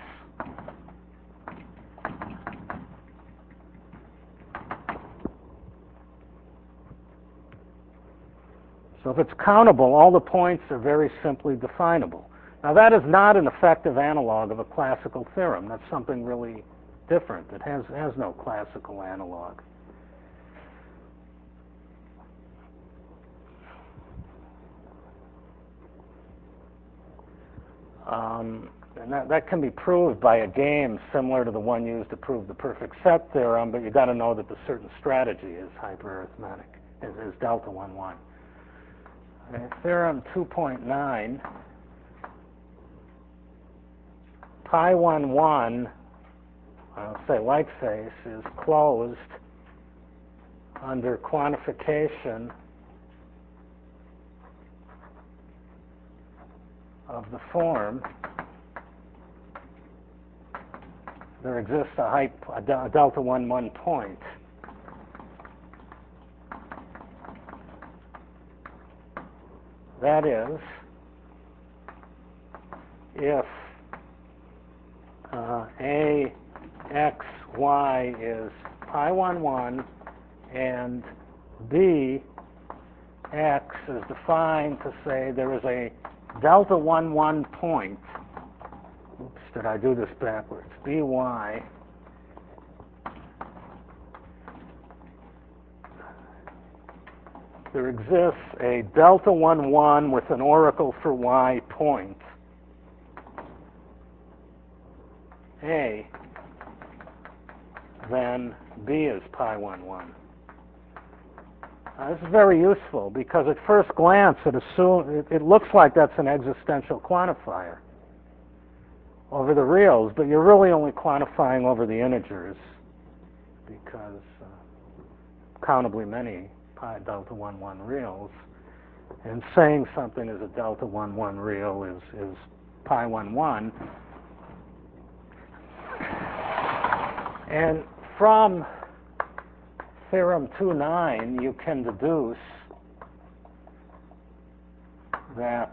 So if it's countable, all the points are very simply definable. Now that is not an effective analog of a classical theorem. That's something really different. It has no classical analog. And that can be proved by a game similar to the one used to prove the perfect set theorem, but you've got to know that the certain strategy is hyperarithmetic, is delta 1-1. Theorem 2.9, pi 1-1, I'll say light phase, is closed under quantification of the form there exists a delta 1-1 point that is, if A x y is pi 1-1 and B x is defined to say there is a delta 1-1 point. Oops, did I do this backwards? By there exists a delta 1-1 with an oracle for y point A, then B is pi11. This is very useful because at first glance it looks like that's an existential quantifier over the reals, but you're really only quantifying over the integers because countably many pi delta 1 reals, and saying something is a delta 1 real is pi11. And from theorem 2.9 you can deduce that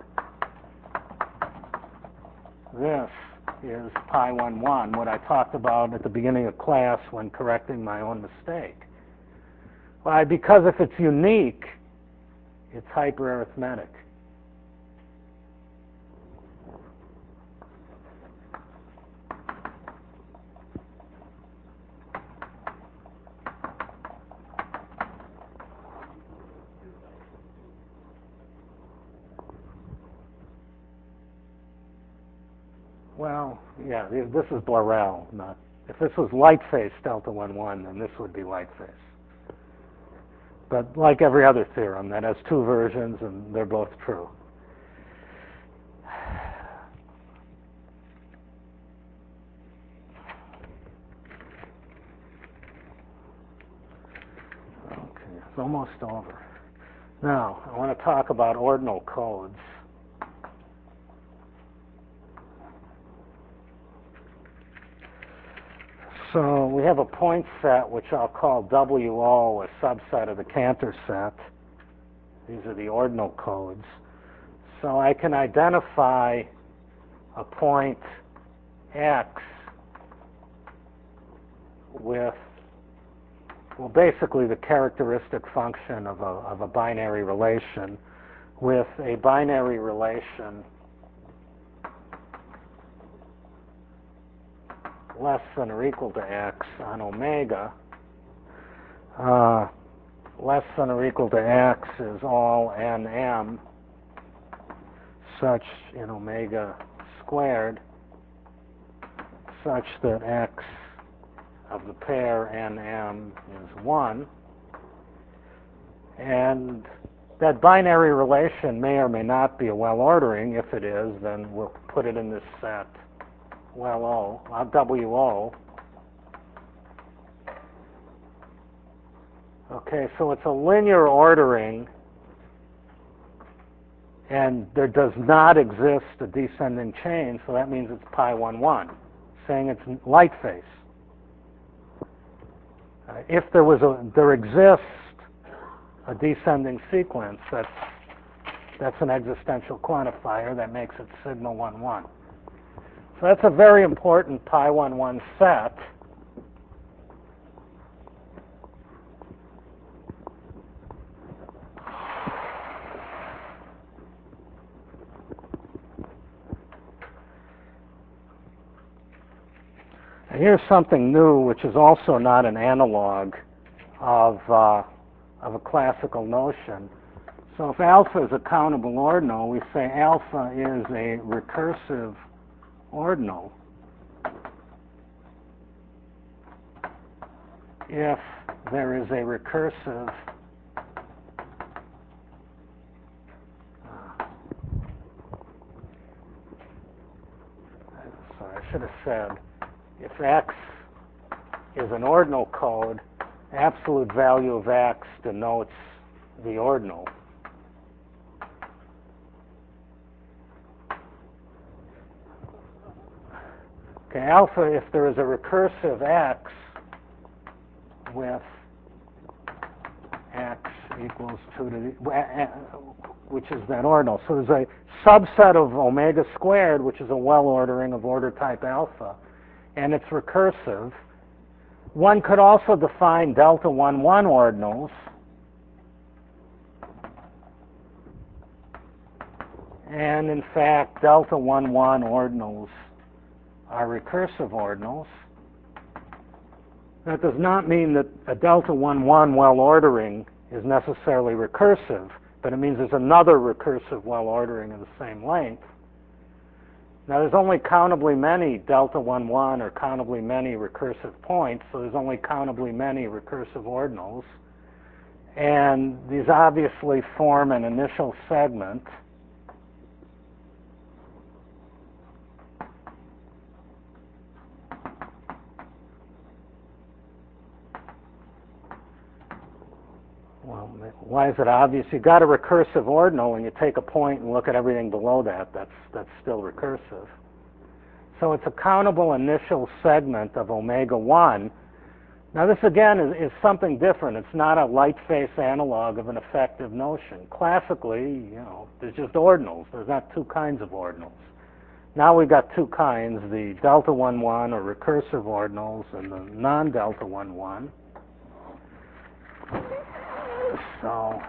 this is pi11, what I talked about at the beginning of class when correcting my own mistake. Why? Because if it's unique, it's hyperarithmetic. Well, yeah, this is Blorel. Not, if this was light phase delta 1, then this would be light phase. But like every other theorem, that has two versions, and they're both true. Okay, it's almost over. Now, I want to talk about ordinal codes. So we have a point set which I'll call WO, a subset of the Cantor set. These are the ordinal codes. So I can identify a point X with, well, basically the characteristic function of a binary relation with a binary relation less than or equal to X on omega. Less than or equal to X is all NM such in omega squared such that X of the pair NM is 1. And that binary relation may or may not be a well-ordering. If it is, then we'll put it in this set WO. Okay, so it's a linear ordering, and there does not exist a descending chain, so that means it's pi11, saying it's light phase. If there exists a descending sequence, that's an existential quantifier that makes it sigma 1, 1. So that's a very important pi11 set. And here's something new, which is also not an analog of a classical notion. So if alpha is a countable ordinal, we say alpha is a recursive ordinal if there is a recursive sorry, I should have said if X is an ordinal code, absolute value of X denotes the ordinal. Okay, alpha, if there is a recursive X with X equals 2 to the, which is that ordinal. So there's a subset of omega squared, which is a well-ordering of order type alpha, and it's recursive. One could also define delta 1, 1 ordinals and in fact delta 1, 1 ordinals are recursive ordinals. That does not mean that a delta 1, 1 well-ordering is necessarily recursive, but it means there's another recursive well-ordering of the same length. Now there's only countably many delta 1, 1 or countably many recursive points, so there's only countably many recursive ordinals. And these obviously form an initial segment. Well, why is it obvious? You've got a recursive ordinal and you take a point and look at everything below that. That's still recursive. So it's a countable initial segment of omega 1. Now this again is something different. It's not a light face analog of an effective notion. Classically, there's just ordinals. There's not two kinds of ordinals. Now we've got two kinds, the delta 1, 1 or recursive ordinals and the non-delta 1, 1. So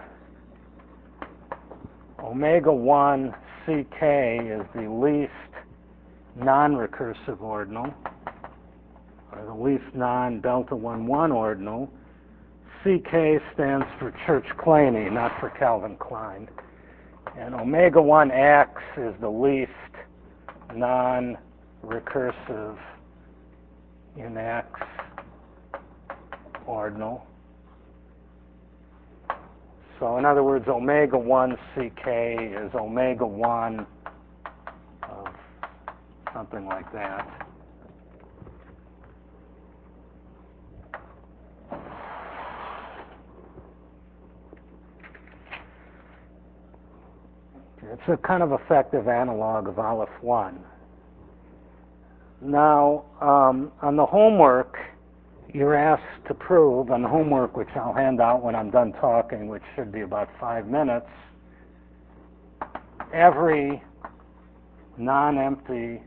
omega 1 CK is the least non-recursive ordinal, or the least non-delta 1, 1 ordinal. CK stands for Church-Kleene, not for Calvin Klein. And omega 1X is the least non-recursive in X ordinal. So in other words, omega 1 CK is omega 1 of something like that. It's a kind of effective analog of Aleph 1. Now, on the homework, you're asked to prove, on the homework, which I'll hand out when I'm done talking, which should be about 5 minutes, every non-empty,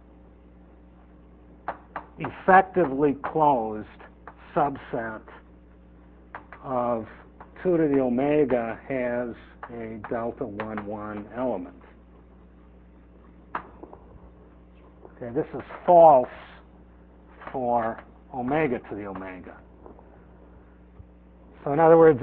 effectively closed subset of 2 to the omega has a delta 1, 1 element. Okay, this is false for omega to the omega. So in other words,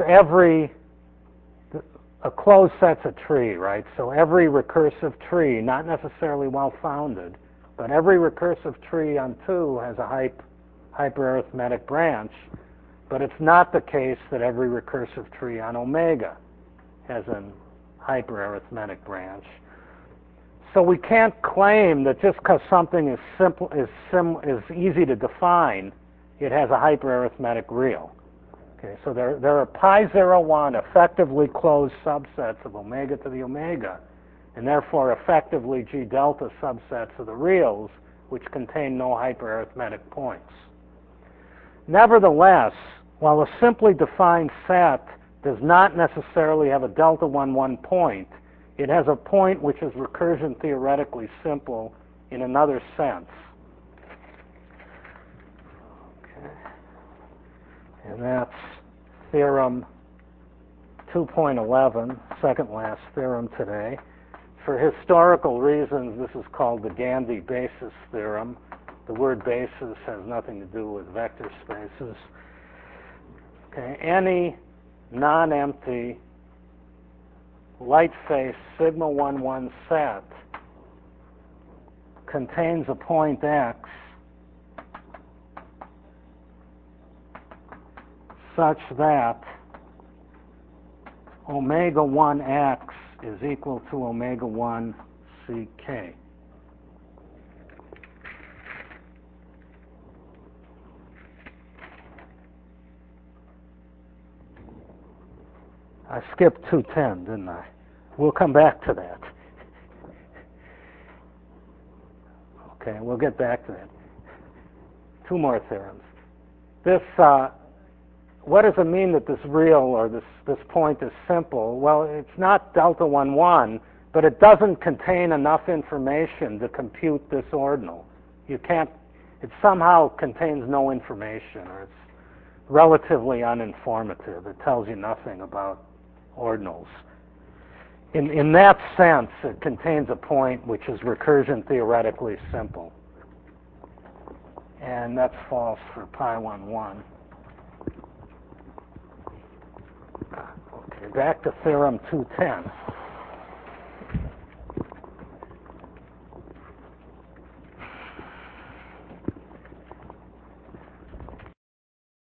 a closed set's a tree, right? So every recursive tree, not necessarily well-founded, but every recursive tree on 2 has a hyperarithmetic branch, but it's not the case that every recursive tree on omega has a hyperarithmetic branch. So we can't claim that just because something is simple, is easy to define, it has a hyperarithmetic real. Okay, so there are pi 0, 1 effectively closed subsets of omega to the omega, and therefore effectively G delta subsets of the reals, which contain no hyperarithmetic points. Nevertheless, while a simply defined set does not necessarily have a delta 1, 1 point, it has a point which is recursion theoretically simple in another sense. Okay. And that's theorem 2.11, second last theorem today. For historical reasons, this is called the Gandy basis theorem. The word basis has nothing to do with vector spaces. Okay. Any non-empty light face sigma 1, 1 set contains a point X such that omega 1X is equal to omega 1 CK. I skipped 210, didn't I? We'll come back to that. Okay, we'll get back to that. 2 more theorems. This, what does it mean that this real or this point is simple? Well, it's not delta 1, 1, but it doesn't contain enough information to compute this ordinal. You can't, it somehow contains no information, or it's relatively uninformative. It tells you nothing about ordinals. In that sense, it contains a point which is recursion theoretically simple. And that's false for pi 1, 1. Okay, back to theorem 210.